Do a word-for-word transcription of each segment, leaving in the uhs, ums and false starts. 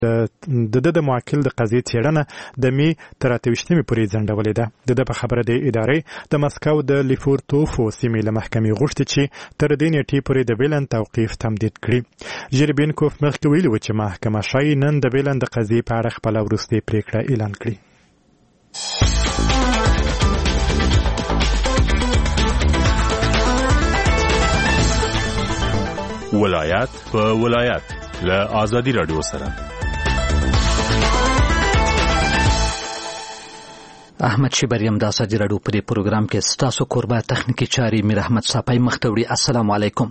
د د موکل د قضیې څېړنه د می تر اته ویشتمې پورې ځنډولې ده. د د په خبره د ادارې د مسکو د لیفورتوفو سیمې له محکمې غوښتي چې تر دې نیټې پورې د بیلن توقیف تمدید کړي. ژیربینکوف مخکې ویلي و چې محکمه ښایي نن د بیلن د قضیې په اړه خپله وروستۍ پریکړه اعلان کړي. ولایت په ولایت له آزادي رادیو سره احمد شبریم د آزادي رادیو په دې پروګرام کې ستاسو کوربه تخنیکی چاري میر احمد صافی مختوړي. السلام علیکم.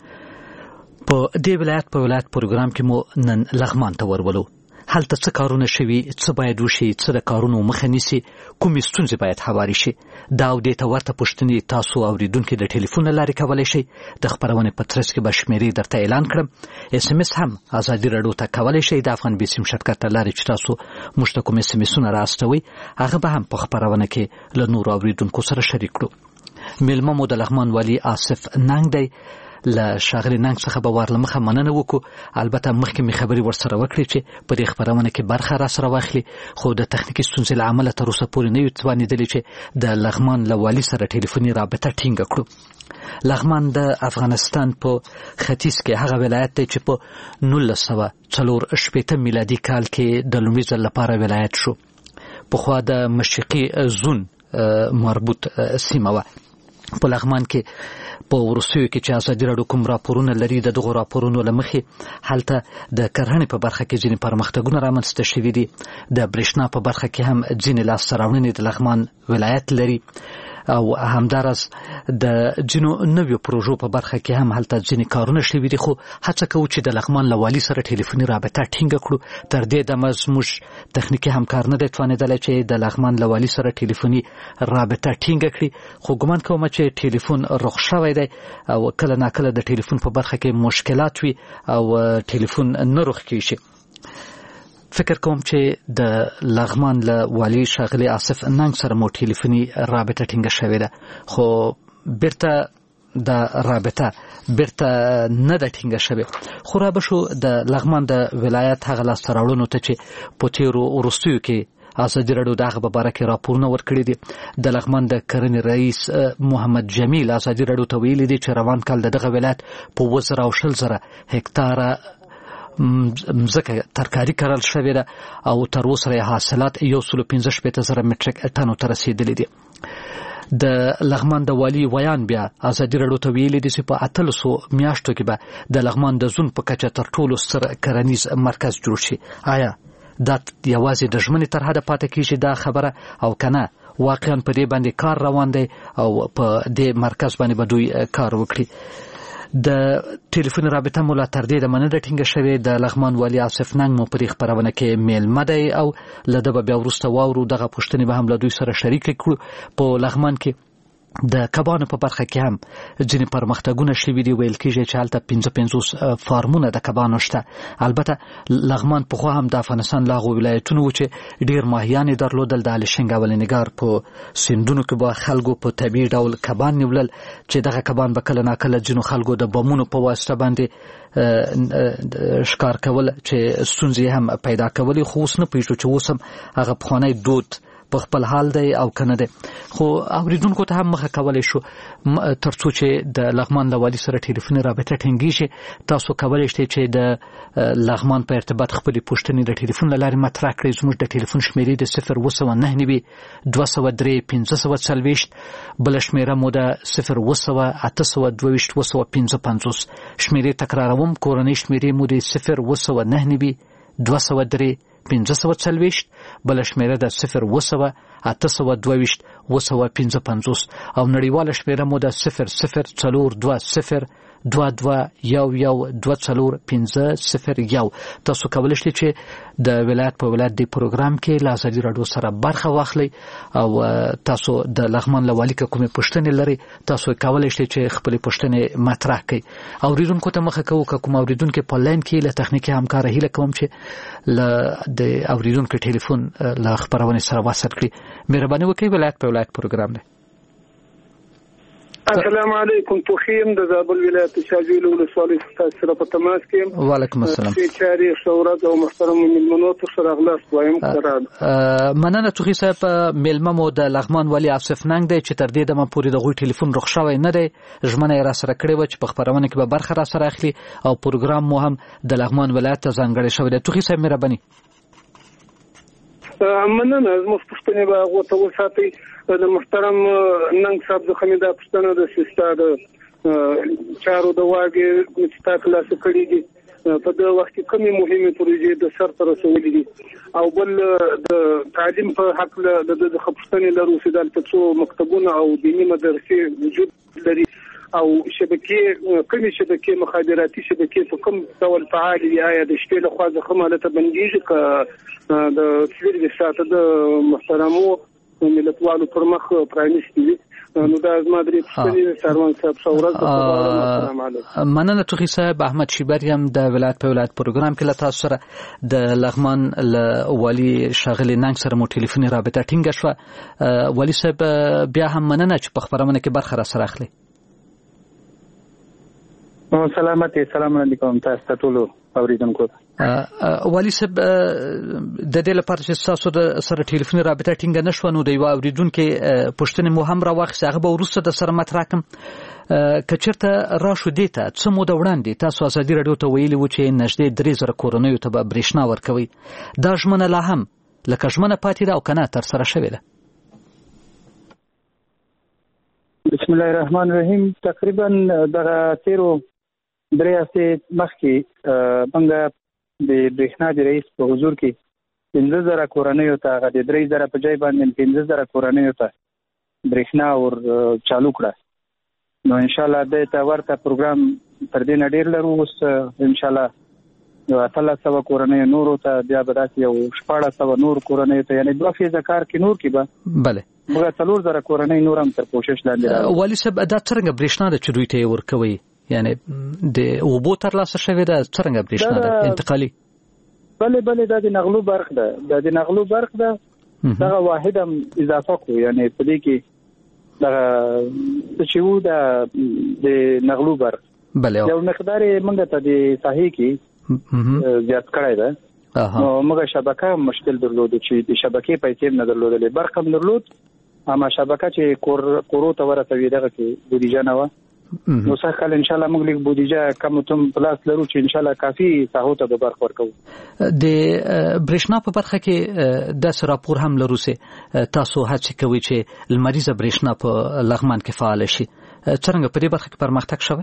په دې ولایت په ولایت پروګرام کې مو نن لغمان ته ورولو. هلته څه کارونه شوي، څه باید وشي، څه د کارونو مخه نیسي، کومې ستونزې باید هوارې شي. دا او دې ته ورته پوښتنې تاسو اوریدونکي د ټلیفون له لارې کولی شئ. د خپرونې په ترڅ کې به شمیرې درته اعلان کړم. اس ام اس هم ازادي راډیو ته کولی شئ. د افغان بي سیم شرکت له لارې چې تاسو موږ ته کوم اس ام اسونه راستوئ هغه به هم په خپرونه کې له نورو اوریدونکو سره شریک کړو. میلمه مو د لغمان والي آصف ننګ دی. له ښاغلي ننګ څخه به ورله مخه مننه وکړو. البته مخکې مې خبرې ورسره وکړې چې په دې خپرونه کې برخه را سره واخلي، خو د تخنیکي ستونزې له امله تر اوسه پورې نه یو توانېدلې چې د لغمان له والي سره ټلیفوني رابطه ټینګه کړو. لغمان د افغانستان په ختیځ کې هغه ولایت دی چې په نولس سوه څلور شپېته میلادي کال کې د لومړي ځل لپاره ولایت شو. پخوا د مشرقي زون مربوط سیمه وه. په لغمان کې په وروستیو کې چې ازادي راډیو کوم راپورونه لري د دغو راپورونو له مخې هلته د کرهڼې په برخه کې ځینې پرمختګونه رامنځته شوي دي. د برېښنا په برخه کې هم ځینې لاسته راوړنې د لغمان ولایت لري او همداراز د ځینو نویو پروژو په برخه کې هم هلته ځینې کارونه شوي دي. خو هڅه کوو چې د لغمان له والي سره ټلیفوني رابطه ټینګه کړو. تر دې دمه زموږ تخنیکي همکار نه دی توانېدلی چې د لغمان له والي سره ټلیفوني رابطه ټینګه کړي، خو ګمان کوم چې ټلیفون رخ شوی دی او کله ناکله د ټلیفون په برخه کې مشکلات وي او ټلیفون نه رخ کیږي. فکر کوم چې د لغمان له والي ښاغلي آصف ننګ سره مو ټلیفوني رابطه ټینګه شوې ده، خو بیرته د رابطه بیرته نه ده ټینګه شوې. خو را به شو د لغمان د ولایت هغه لاسته راوړنو ته چې په تېرو وروستیو کې ازادي راډیو د هغه په باره کې راپورونه ورکړي دي. د لغمان د کرنې رئیس محمد جمیل ازادي راډیو ته ویلي دي چې روان کال د دغه ولایت په اووه زره او شل زره هکتاره مځکه ترکاري کرل شوې ده او تر اوسه یې حاصلات یو سل پنځه شپېته زره مټریک ټنو ته رسېدلي دي. د لغمان د والي ویان بیا ازادي راډیو ته ویلي دي چې په اتلسو میاشتو کې به د لغمان د زون په کچه تر ټولو ستر کرنیز مرکز جوړ شي. آیا دا یوازې د ژمنې تر حده پاتې کیږي دا خبره او کنه واقعا په دې باندې کار روان دی او په دې مرکز باندې به دوی کار وکړي؟ د ټلیفون رابطه مو لا تر دې د مننه ټینګه شوې. د لغمان والي آصف ننګ مو په دې خپرونه کې میلمه دی او له ده به بیا وروسته واورو. دغه پوښتنې به هم له دوی سره شریکې کړو. په لغمان کې د کبانو په برخه کې هم ځینې پرمختګونه شوي دي. ویل کېږي چې هلته پنځه پنځوس فارمونه د کبانو شته. البته لغمان پخوا هم د افغانستان له هغو ولایتونو و چې ډېر ماهیان یې درلودل. د الشنګ او النګار په سیندونو کې به خلکو په طبیعي ډول کبان نیولل چې دغه کبان به کله ناکله ځینو خلکو د بمونو په واسطه باندې ښکار کول چې ستونزې هم پیدا کولې. خو اوس نه پوهېږو چې اوس هم هغه پخوانی دود په خپل حال دی او کنه دی. خو اوریدونکو ته هم مخه کولی شو تر څو چې د لغمان له والي سره ټلیفوني رابطه ټینګېږي. تاسو کولی شئ چې د لغمان په ارتباط خپلې پوښتنې د ټلیفون له لارې مطرح کړئ. زموږ د ټلیفون شمېرې د صفر اووه سوه نهه نوي دوه سوه درې پنځه سوه څلوېښت، بله شمېره مو د صفر اووه سوه اته سوه دوه ویشت اووه سوه پنځه پنځوس. شمېرې تکراروم، کورنۍ شمېرې مو د صفر اووه سوه نهه نوي دوه سوه درې پنځه سوه څلوېښت، بله شمېره د صفر اووه سوه اته سوه دوه ویشت اووه سوه پنځه پنځوس او نړیواله شمېره مو د صفر صفر څلور دوه صفر دوه دوه یو یو دوه څلور پنځه صفر یو. تاسو کولی شئ چې د ولایت په ولایت دی پروګرام کې له ازادي راډیو سره برخه واخلئ او تاسو د لغمان له والي که کومې پوښتنې لرئ تاسو کولی شئ چې خپلې پوښتنې مطرح کړئ. اوریدونکو ته مخه کوو که کوم اوریدونکي په لاین کې له تخنیکي همکاره هیله کوم چې له د اوریدونکو ټلیفون له خپرونې سره وصل کړي. مهرباني وکړئ. ولایت په ولایت پروګرام دی. السلام علیکم. توخیم د زابل ولایت شاجوی ولسوالۍ څخه سره په تماس کې. وعلیکم السلام. چاري شورات او محترم ملمنو ته سره غلاس وایم قرار. مننه توخی صاحب. ملمه مو د لغمان ولی عاصف ننګ دی چې تر دې دمه پورې د غوي ټلیفون رخ شوی نه دی. ژمنه را سره کړې و چې په خبرونه کې به برخه را سره اخلي او پروګرام مو هم د لغمان ولایت ته ځانګړی شوی دی. توخی صاحب مهرباني. مننه. زموږ پوښتنې به هغو ته وساتئ. د محترم ننګ صاحب څخه مې دا پوښتنه ده چې ستا د چارو د واګې چې تا ترلاسه کړي دي په دغه وخت کې کومې مهمې پروژې د سرته رسولي دي، او بل د تعلیم په هکله د ده څخه پوښتنې لرو چې دلته څو مکتبونه او دیني مدرسې وجود لري او شبکې کومې شبکې مخابراتي شبکې په کوم ډول فعال دي. آیا د شپې لخوا څخه مالته بندېږي که د څلور ساعته د محترمو ملتوالو پر مخ پرانیستي وي؟ نو دا زما درې پوښتنې سروان صاحب ښه ورځ درته. السلام علیکم. مننه توخی صاحب. احمد شیبری هم د ولایت په ولایت پروګرام کې له تاسو سره د لغمان له والي ښاغلي ننګ سره مو ټلیفوني رابطه ټینګه شوه. والي صاحب بیا هم مننه چې په خبرونه کې برخه را سره اخلي. سلامتی. السلام علیکم تاسو ته ټولو اوریدونکو. والي صاحب د دې لپاره چې تاسو د سره ټلیفوني رابطه ټینګه نشوه نو د یو اوریدونکو پوښتنې مو هم راوخیسته، هغه به وروسته د سره مطرح کړم. که چېرته راشو دې ته څه موده وړاندې تاسو ازادي راډیو ته ویلي وو چې نږدې درې زره کورنیو ته به برېښنا ورکوئ. دا ژمنه لا هم لکه ژمنه پاتې ده او که نه ترسره شوې ده؟ بسم الله الرحمن الرحیم. تقریبا دغه تیرو درې هفتې مخکې موږ د برېښنا د رئیس په حضور کې پنځه زره کورنیو ته هغه د درې زره په ځای باندې پنځه زره کورنیو ته برېښنا ور چالو کړه. نو انشاءالله دې ته ورته پروګرام تر دې نه ډېر لرو. اوس انشاءالله یو اتلس سوه کورنیو نورو ته بیا به داسې یو شپاړس سوه نور کورنیو ته یعنې دوه فیصده کار کې نور کې به بله موږ څلور زره کورنۍ نور هم تر کوشش لاندې. والي صاحب دا څرنګه برېښنا ده چې دوی ته یې ورکوئ؟ یعنی د اوبو ترلاسه شوې ده څرنګه برېښنا ده انتقالي؟ بله بله دا د نغلو برق ده. دا د نغلو برق ده. دغه واحد هم اضافه کو یعنی په دې کې دغه څه چې وو د نغلو برق بله یو مقدار موږ ته د ساحې کې زیات کړی ده. نو موږ شبکه مشکل درلود چې د شبکې پیسې نه درلودلې، برق هم درلود اما شبکه چې کور کورو ته ورسوي دغه کې بودیجه نه وه. نو څه کله ان شاء الله موږ لیک بودیجه کم تم پلاس لرو چې ان شاء الله کافي ساحو ته به برخه ورکو. د برېښنا په برخه کې د راپور هم لرو سه تاسو هڅه کوي چې لمریزه برېښنا په لغمان کې فعال شي. څنګه په دې برخه کې پرمختګ شوی؟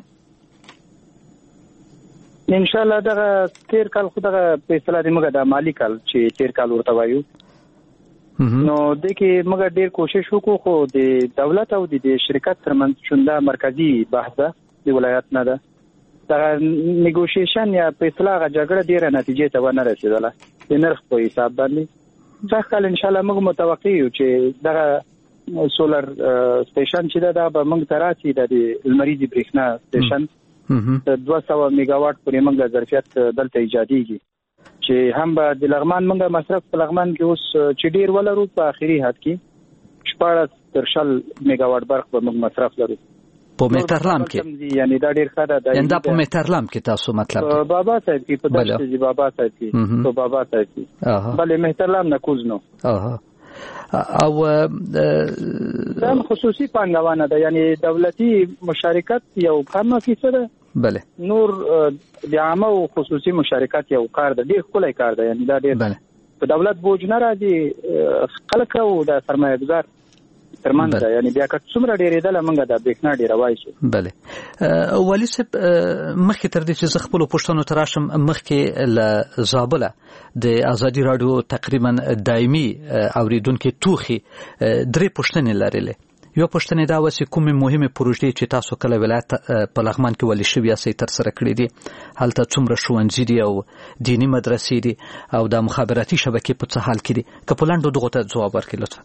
ان شاء الله دغه تیر کال خو دغه په اصطلاح د موږ د مالی کال چې تیر کال ورته وایو نو د کې موږ ډیر کوشش وکړو، خو د دولت او د شرکت ترمنځ شونده مرکزی بحث ده د ولایت نه ده. دا نیګوشیشن یا په اصطلاح جګړه ډیره نتیجې ته ونه رسیدله د نرخ په حساب باندې. ځکه کله ان شاء الله موږ متوقع یو چې دغه سولر سټیشن چې دا به موږ ته راشي د لمریزي برېښنا سټیشن دوه سوه میگاواټ پورې موږ ظرفیت دلته ایجادېږي چې هم به د لغمان موږ مصرف په لغمان کې اوس چې ډیر ولرو په اخري حد کې شپاړس تر شل میگاواټ برق به موږ مصرف لرو په میټرلام کې. یعنی دا ډیر ښه ده. یعنی دا په میټرلام کې تاسو مطلب بابا صاحب کې په دشت دی بابا صاحب کې په بابا صاحب کې بلې میټرلام نه کوز نو او دا خصوصي پانګوانه ده یعنی دولتي مشارکت یو کم فیصد ده. بله نور د عامه او خصوصي مشارکت یو کار ده، ډیر ښکلی کار ده. یعنی دا ډیر په دولت بوج نه راځي، خلک او د سرمایه گذار ترمنځ ده. یعنی بیا که څومره ډېرېدله موږ د برېښنا ډېره وایسو. بله والي صاحب مخکې تر دې چې زه خپلو پوښتنو ته راشم مخکې له زابله د ازادي راډیو تقریبا دایمي اورېدونکي توخي درې پوښتنې لرلې. یو پوښتنه دا و چې کومې مهمه پروژې چې تاسو کله ولایت په لغمان کې ولې شوی اسې تر سره کړې دي، هلته څومره ښوونځي دي او دینی مدرسې دي او د مخابراتي شبکې په څه حال کې دي؟ که په لاندو دغو ته ځواب ورکړئ لطفا.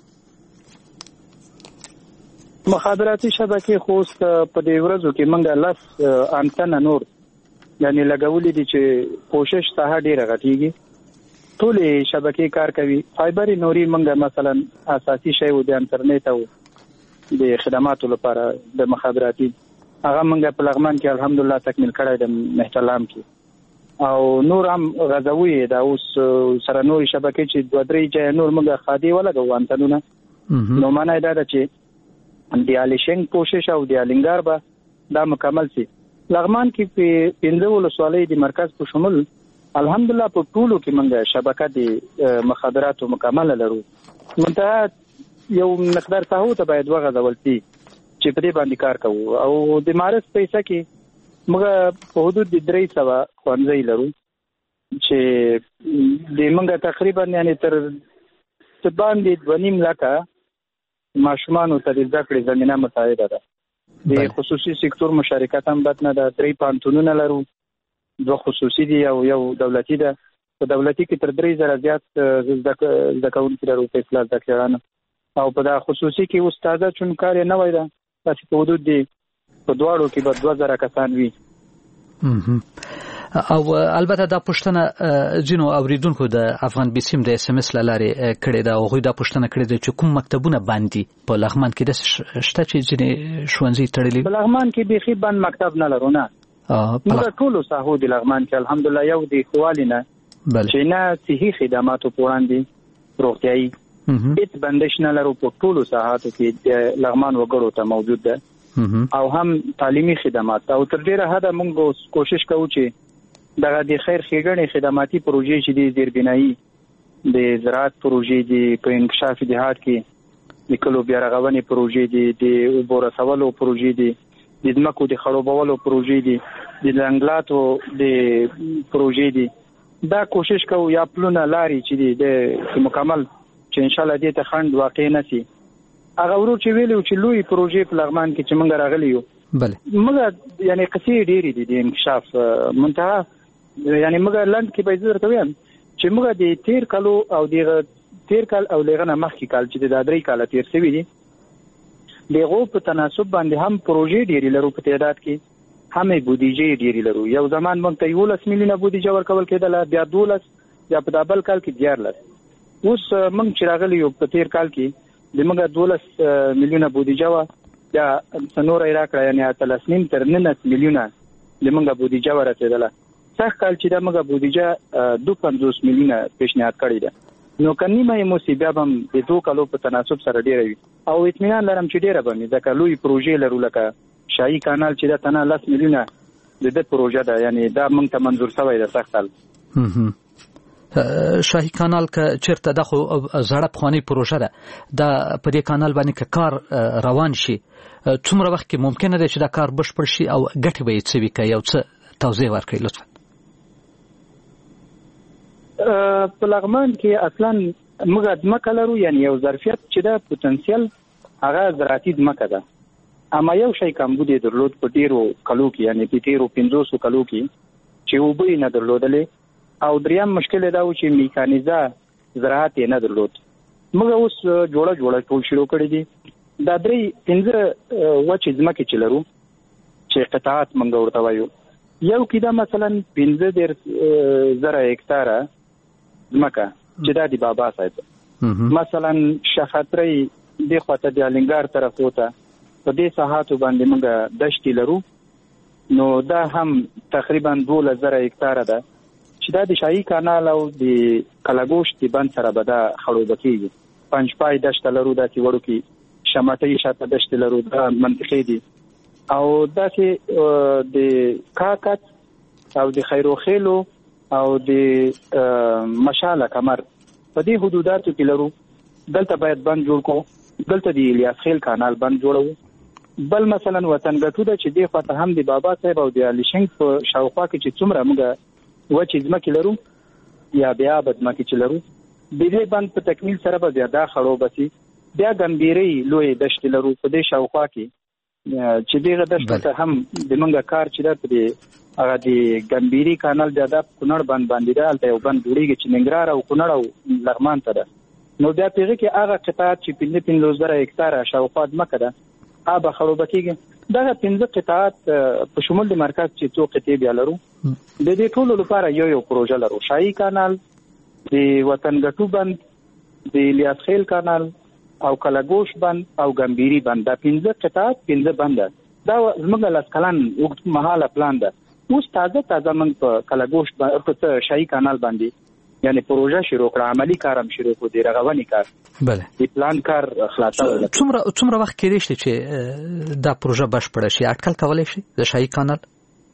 مخابراتي شبکې خو اوس په دې ورځو کې موږ لس انتنه نور یعنی لګولې دي چې کوشش ساحه ډېره غټېږي، ټولې شبکې کار کوي. فایبر نوري موږ مثلا اساسي شی و د انټرنیټ او د خدماتو لپاره د مخابراتي هغه موږ په لغمان کې الحمدلله تکمیل کړی د محتلام کې او نور هم غزوی دا اوس سره نور شبکې چې دوه درې ځای نور موږ خادي ولګو انتنونه نو معنی دا ده چې د الیشنګ کوشش او د الینګار به دا مکمل شي. لغمان کې په پنځه ولسوالۍ د مرکز په شمول الحمدلله په ټولو کې موږ شبکه د مخابراتو مکمل لرو. منتها یو مقدار ساحو ته باید وغځول شي چې په دې باندې کار کوو او د مارس پیسې کې موږ په حدود د درې سوه ښوونځي لرو چې د موږ تقریبا یعنی تر څه باندې دوه نیم لکه ماشومانو ته د زده کړې زمینه مساعده ده. د خصوصي سکتور مشارکت هم بد نه ده. درې پوهنتونونه لرو، دوه خصوصي دي او یو دولتي ده. په دولتي کې تر درې زره زیات زده کوونکي لرو په اصلاح زده کړیانو او په دا خصوصي کې استاده چون کار یې نوی ده تاسې په حدود دی په دواړو کې به دوه زره کسان وي. او البته دا پوښتنه ځینو اوریدونکو د افغان بیسیم د اس ام اس له لارې کړې ده او هغوی دا پوښتنه کړې ده چې کوم مکتبونه باندې په لغمان کې داسې شته چې ځینې ښوونځي تړلي؟ په لغمان کې بیخي بند مکتب نه لرو نه. موږ ټولو ساحو د لغمان کې الحمدلله یو د ښوالي نه چې نه صحي خدماتو په وړاندې روغتیایي هیڅ بندش نه لرو. په ټولو ساحاتو کې د لغمان وګړو ته موجود ده او هم تعلیمي خدمات او تر ډیره حده موږ کوشش کوو چې دغه د خیر ښېګڼې خدماتي پروژې چې دي زیربنایي د زراعت پروژې دي په انکشاف دیهات کې د کلو بیا رغونې پروژې دي د اوبو رسولو پروژې دي د ځمکو د خړوبولو پروژې دي د ځنګلاتو د پروژې دي. دا کوشش کوو یا پلونه لارې چې دي د مکمل چې انشاءالله دې ته خنډ واقع نه شي. هغه ورو چې ویلو چې لوی پروژې په لغمان کې چې موږ راغلي یو بله موږ یعنی قصې ډېرې دي د انکشاف منتها یعنی موږ لند کې به زه درته وایم چې موږ د تیر کالو او د تیر کال او لغه نه مخکې کال چې د درې کاله تیر شوي دي دغه په تناسب باندې هم پروژې ډېرې لرو په تعداد کې هم بودیجې ډېرې لرو. یو زمان موږ ته یولس میلیونه بودیجه ورکول کېدله بیا دولس یا په دا بل کال کې دیارلس. اوس موږ چې راغلي یو په تیر کال کې د موږ دولس میلیونه بودیجه وه بیا څلور یې راکړه یعنې اتلس نیم تر نولس میلیونه د موږ بودیجه ورسېدله. سږ کال چې دا موږ بودیجه دوه پنځوس میلیونه پیشنهاد کړې ده نو که نیمه یې موسي بیا به هم د دوه کالو په تناسب سره ډېره وي او اطمینان لرم چې ډېره به مې ځکه لوی پروژې لرو لکه شاهي کانال چې دا تنه لس میلیونه د ده پروژه ده یعنې دا موږ ته منظور شوی ده سږ کال. شاهي کانال که چیرته دا خو زړه پخوانۍ پروژه ده دا په دې کانال باندې که کار روان شي څومره وخت کې ممکنه ده چې دا کار بشپړ شي او ګټې به یې څه وي که یو څه توضیح ورکړئ لطفا. په لغمان کې اصلا موږ ځمکه لرو یعنې یو ظرفیت چې ده پوتنسیل هغه زراعتي ځمکه ده اما یو شی کمبود یې درلود په ډېرو کلو کې یعنې په تېرو پنځوسو کلو کې چې اوبه یې نه درلودلې او دریم مشکل دا و چې میکانیزه زراعت یې نه درلود. موږ اوس جوړه جوړه ټول شروع کړي دي. دا درې پنځه وچې ځمکې چې لرو چې قطاعات موږ ورته وایو یو کې دا مثلا پنځه دېرش زره هکتاره ځمکه چې دا د بابا صاحب مثلا شخطرۍ دې خواته د الینګار طرف وته په دې ساحاتو باندې موږ دشتې لرو نو دا هم تقریبا دولس زره هکتاره ده چې دا د شاهي کانال او د کلاګوشت د بند سره به دا خړوبه کېږي. پنجپای دشته لرو داسې وړوکي شمټۍ شاته دشتې لرو دا منطقې دي او داسې د کاکت او د خیروخیلو او د مشاله کمر په دې حدوداتو کې لرو. دلته باید بند جوړ کو دلته د الیاس خیل کانال بند جوړو. بل مثلا وطن ګټو ده چې دې خواته هم د بابا صاحب او د الیشنګ په شاوخوا کې چې څومره موږ وچې ځمکې لرو یا بیا آباد ځمکې چې لرو د دې بند په تکمیل سره به بیا دا خړوبه شي. بیا ګمبیرۍ لویې دشتې لرو په دې شاوخوا کې چې دغه دشته ته هم د موږ کار چې ده په دې هغه د ګمبیري کانال بیا دا کونړ بند باندې ده هلته یو بند جوړېږي چې ننګرهار او کونړ او لغمان ته ده نو بیا په هغې کې هغه قطاعات چې پنځه پنځوس زره هکتاره شاوخوا ځمکه ده هغه به خړوبه کېږي. دغه پنځه قطاعات په شمول د مرکز چې څو قطعې بیا لرو د دې ټولو لپاره یو یو پروژه لرو. شاهي کانال د وطن ګټو بند د الیاس خیل کانال او کلاګوش بند او ګمبيري بند دا پنځه قطعات پنځه بند دا زموږ لاس کلان وخت مهاله پلان ده. اوس تازه تازه موږ په کلاګوش په شاهي کانال باندې یعنی پروژه شروع کړه، عملی کارم شروع کړو، د رغونې کار. بله د پلان کار خلاصه وکړه. څومره څومره وخت کېدای شي چې دا پروژه بشپړه شي؟ اټکل کولی شي د شاهي کانال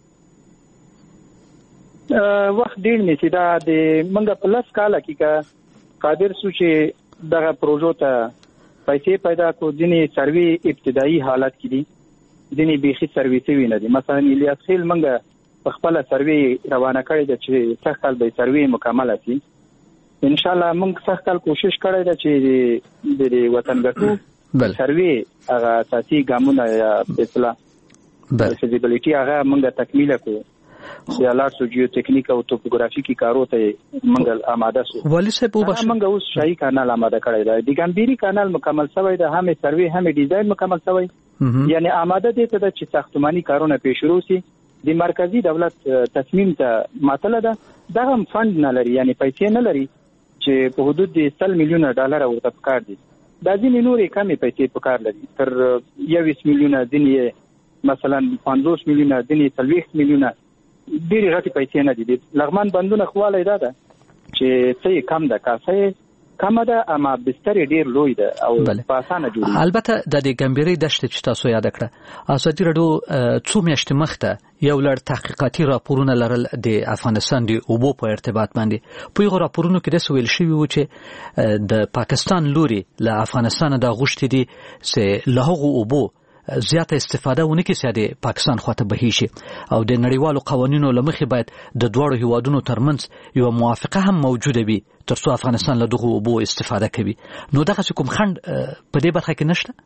وخت ډیر نشي. دا د موږ په لاس کال کې قادر سو چې دغه پروژو ته پیسې پیدا کو. ځینې سروي ابتدایي حالت کې دي، ځینې بیخي سرویسي ویني دي. مثلا الیاس خیل موږ په خپل سروي روانه کړی ده چې سخت کال به سروي مکمل شي. ان شاء الله موږ سخت کال کوشش کړی ده چې د وطن ګټو سروي هغه اساسي ګامونه یا اصلاح د فیزیبিলিټي هغه موږ تکمیل کړو. د الارسو جیو ټیکنیک او توپوګرافیکي کارو ته موږ آماده سو. ولی صاحب وبښه موږ اوس شاهي کانال آماده کړی دی، د ګمبيري کانال مکمل شوی دی، هم سروي هم ډیزاین مکمل شوی، یعنی آماده دي ته چې ساختماني کارونه پیش شروع شي. د مرکزی دولت تصمیم ته ماتله ده، دغه فند نه لري، یعنی پیسې نه لري چې په حدود د سل میلیونه ډالر ورته پکار دي. دا ځینې نورې کمې پیسې پکار لري، تر یویس میلیونه، ځینې مثلا پنځوس میلیونه، ځینې څلوېښت میلیونه، ډېرې غټې پیسې نه دي. د لغمان بندونه خواله دا ده چې څه کم ده، کاسه کم ده، اما بستر ډېر لوی ده او په اسانه جوړیږي. البته د دې ګمبيري دښتې چې تاسو یاد کړه، ازادي راډیو څو میاشتې مخته یو لړ تحقیقاتي راپورونه لرل د افغانستان د اوبو په ارتباط باندې. په یغه راپورونو کې د ویل شوی و چې د پاکستان لوري له افغانستان د غوښتي دي چې له هغو اوبو زیاته استفاده ونه کړي چې د پاکستان خواته بهي شي، او د نړیوالو قوانینو له مخې باید د دواړو هیوادونو ترمنځ یو موافقه هم موجوده وي ترڅو افغانستان له دغو اوبو استفاده کوي. نو دغه کوم خنډ په دې برخه کې نشته؟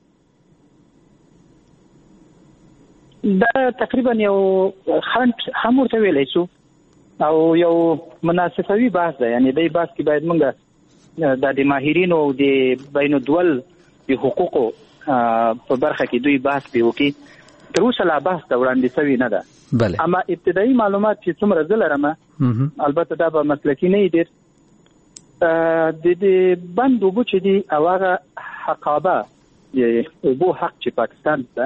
دا تقریبا یو خنډ هم ورته ویلی شو او یو مناسبوي بحث ده. یعنی دې بحث کې باید موږ د ماهرینو او د بین الدول د حقوقو په برخه کې دوی بحث به وکړي. تر اوسه لا بحث ته وړاندې شوی نه ده. بله اما ابتدایي معلومات چې څومره زه لرم، البته دا به مسلکي نه وي ډېر، د دې بند اوبه چې دي او هغه حقابه د اوبو حق چې پاکستان ته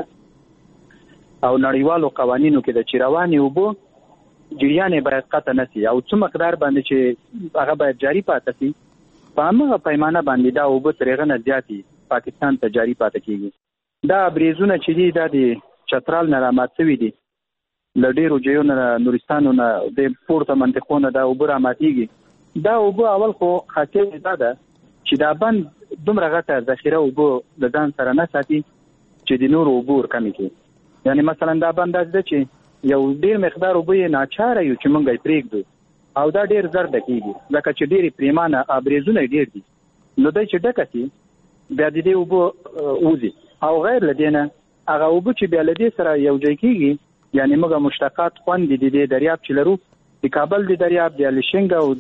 او نړیوالو قوانینو کې د چې روانې اوبو جریان باید قطع نه شي، او څه مقدار باندې چې هغه باید جاري پاتې شي، په همغه پیمانه باندې دا اوبه تر هغه نه زیاتې پاکستان ته جاری پاتې کیږي. دا بریزونه چې دي دا د چترال نه رامات شوي دي، له ډېرو ځایو نه، نورستانو نه، د پورته منطقو نه دا اوبه راماتېږي. دا اوبه اول خو خاصیت دا ده چې دا بند دومره غټه ذخیره اوبه د ځان سره نه ساتي چې د نورو اوبو ورکمې کړي. یعنی مثلا دا بند داسې ده چې یو ډېر مقدار اوبه یې ناچاره یو چې موږ یې پرېږدو، او دا ډېر زر ډکېږي ځکه چې ډېرې پریمانه بریزونه یې ډېر دي. نو دی چې ډکه شي بیا د دې اوبه وځي، او غیر له دې نه هغه اوبه چې بیا له دې سره یو ځای کېږي، یعنی موږ مشتقات خوند دي د دې دریاب چې لرو، د کابل د دریاب، د الیشنګ او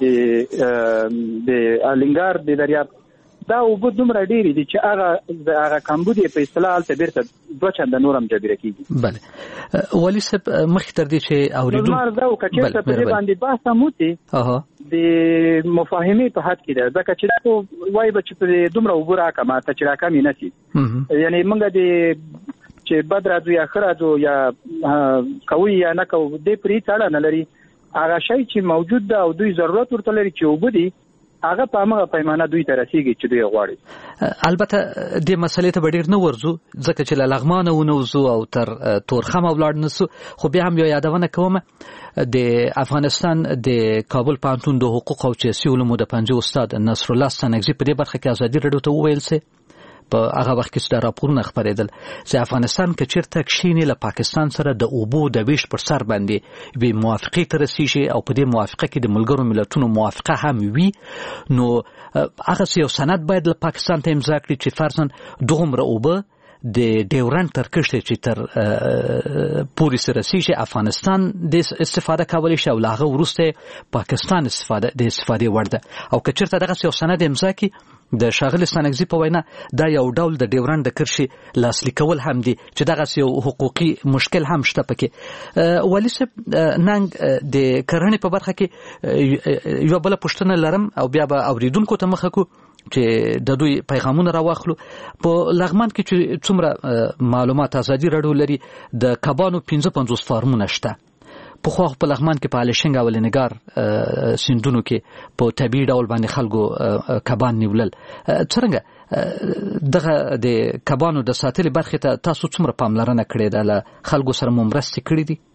د د الینګار د دریاب، دا اوبه دومره ډېرې دي چې هغه هغه کمبود یې په اصطلاح هلته بیرته دوه چنده نور هم جبیره کېږي. بله ولي صاحب، مخکې تر دې چې اورېدو زما عرضه وکړه چې چېرته په دې باندې بحث هم وشي د مفاهمې په حد کې ده، ځکه چې دا خو وایي به چې په دومره اوبه راکړه ماته چې راکم یې نه شي. یعنی موږ د چې بد راځو یا ښه راځو یا کوي یا نه کوو دې پرې هېڅ اړه نه لري. هغه شی چې موجود ده او دوی ضرورت ورته لري چې اوبه دي، هغه په هغه پیمانه دوی ته رسیږي چې دوی غواړي. البته د مسلې ته ډېر نه ورځو ځکه چې له لغمانه ونوځو او تر تورخم ولاړ نسو، خو بیا هم یو یادونه کوم د افغانستان د کابل پوهنتون د حقوق او سیاسي علومو د پنځه استاد نصر الله ستانکزي په دې برخه کې ازادي راډیو ته وویل چې په هغه وخت کې چې راپورونه خپرېدل چې افغانستان که چیرته کښیني له پاکستان سره د اوبو د ویش پر سر باندې به موافقې ته رسیږي او په دې موافقه کې د ملګرو ملتونو موافقه هم وي، نو هغه یو سند باید له پاکستان ته امضا کړي چې فرضاً دغومره اوبه د ډیورنډ تر کښتې چې تر پورې سره رسیږي افغانستان د استفاده کولی شي او له هغه وروسته پاکستان استفاده د استفادې وړ ده. او که چېرته دغسې یو سند امضا کړي، د ښاغلي ستانکزي په وینا دا یو ډول د ډیورنډ د کرښې لاسلیک کول هم دي چې دغسې یو حقوقي مشکل هم شته پکې. والي صاحب، ننګ د کرهڼې په برخه کې یوه بله پوښتنه لرم او بیا به اورېدونکو ته مخه کړو چې د دوی پیغامونه راواخلو. په لغمان کې چې څومره معلومات ازادي راډیو لري د کبانو پنځه پنځوس فارمونه شته. په خو په لغمان کې په الشنګ او لنګار سیندونو کې په طبيعي ډول باندې خلکو کبان نیولل. څنګه دغه د کبانو د ساتلې برخې ته تاسو څومره پاملرنه کړې ده؟ له خلکو سره مو مرستې کړې دي؟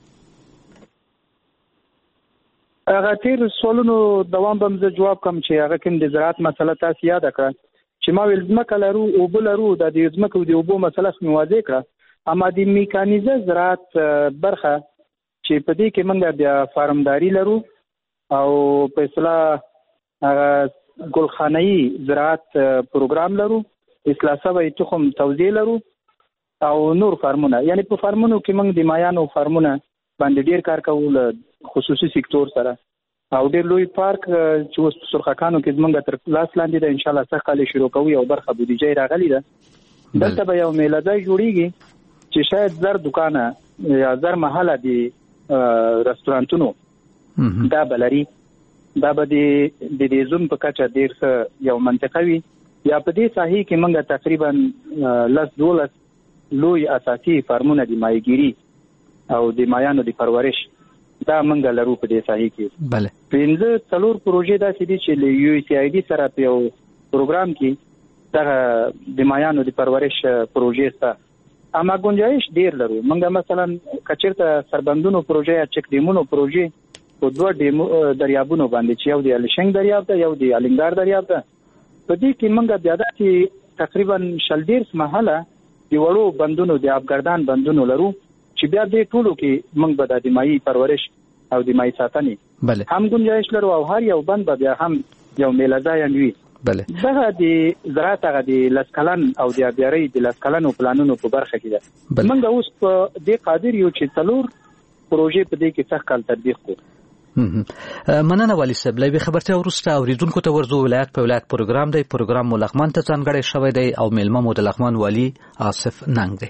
هغه تیر سوالونو دوام به زه جواب کوم چې هغه کوم د زراعت مسله تاسو یاد کړه چې ما ویل ځمکه لرو او بل لرو د دې ځمکو د اوبو مسله مې واضح کړه. اما د میکانیزه زراعت برخه چې په دې کې موږ د فارمداري لرو او په اصطلاح هغه ګلخانه‌ای زراعت پروګرام لرو، اصلاح شوی تخم توزیع لرو او نور فارمونه. یعنی په فارمونو کې موږ د مایانو فارمونه باندې ډیر کار کوو خصوصي سکتور سره او ډیر لوی پارک چې اوس په سرخکانو کې زمونږ تر لاس لاندې ده. ان شاء الله څه کال شروع کوي او برخه بودیجه راغلی ده. دلته به یو میله ځای جوړیږي چې شاید زر دکانه یا زر محله دي رستورانتونو دا بلري. دا به د دې زون په کچه ډیر څه یو منطقه وي. یا په دې ساحې کې موږ تقریبا لس دولس لوی اساسي فارمونه دي ماهیګیري او د مایانو د پرورش دا منګه لرو په دې ساحې کې. بله پنځه څلور پروژې داسې دي چې له یو ای سی آی ډي سره په یو پروګرام کې دغه د مایانو د پرورش پروژې سره اما گنجائش ډیر لرو. منګه مثلا کچیرته سربندونو پروژې یا چک ډیمونو پروژې په دوه ډیمو دریابونو باندې چې یو د الشنګ دریاب ده یو د الینګار دریاب ده. په دې کې منګه بیا د تقریبا شل ډیر محله د وړو بندونو د ابګردان بندونو لرو چې بیا دې ټولو کې موږ به د مایي پرورش او د مایي ساتنې بله هم گنجائش لرو او هر یو بند به بیا هم یو میله ځای وي. بله دغه د زراعت هغه د لسکلن او د بیاري د لسکلن پلانونو په برخه کې ده. موږ اوس په دې قادر یو چې څلور پروژې په دې کې څخه کال تطبیق کړو. مننه والي صاحب. لوي خبرته ورسته اوریدونکو ته ورزو ولایت په ولایت پروګرام دی. پروګرام مو لغمان ته ځانګړی شوی دی او میلمه مو د لغمان والي آصف ننګ دی.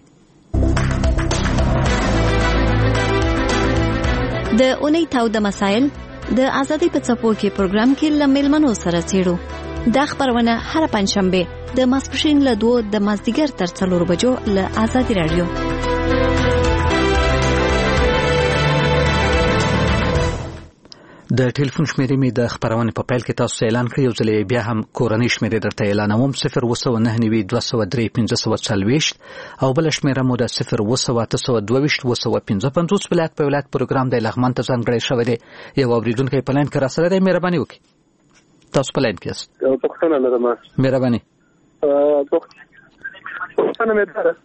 د اونۍ تاوده مسایل د ازادي په څپو کې پروګرام کې لملمنو سره چیرو دا خبرونه هر پنځشنبه د ماسپښین له دوه د مازدیګر تر څلور بجو له ازادي رادیو. د ټلیفون شمیرې می د خبرونه په پیل کې تاسو اعلان کړی. یو ځل بیا هم کورنۍ شمیرې درته اعلانوم صفر اوه سوه نهه نوي دوه سوه درې پنځه سوه څلوېښت او بل شمیره مو د صفر اوه سوه اته سوه دوه ویشت اوه سوه پنځه پنځوس. ولایت په ولایت پروګرام د لغمان ته ځانګړی شوی دی. یو اوریدونکی په لاین کې را سره دی. مهرباني وکړئ. تاسو په لاین کې یاست. یو پوښتنه لرم. مهرباني. پوښتنه مې ده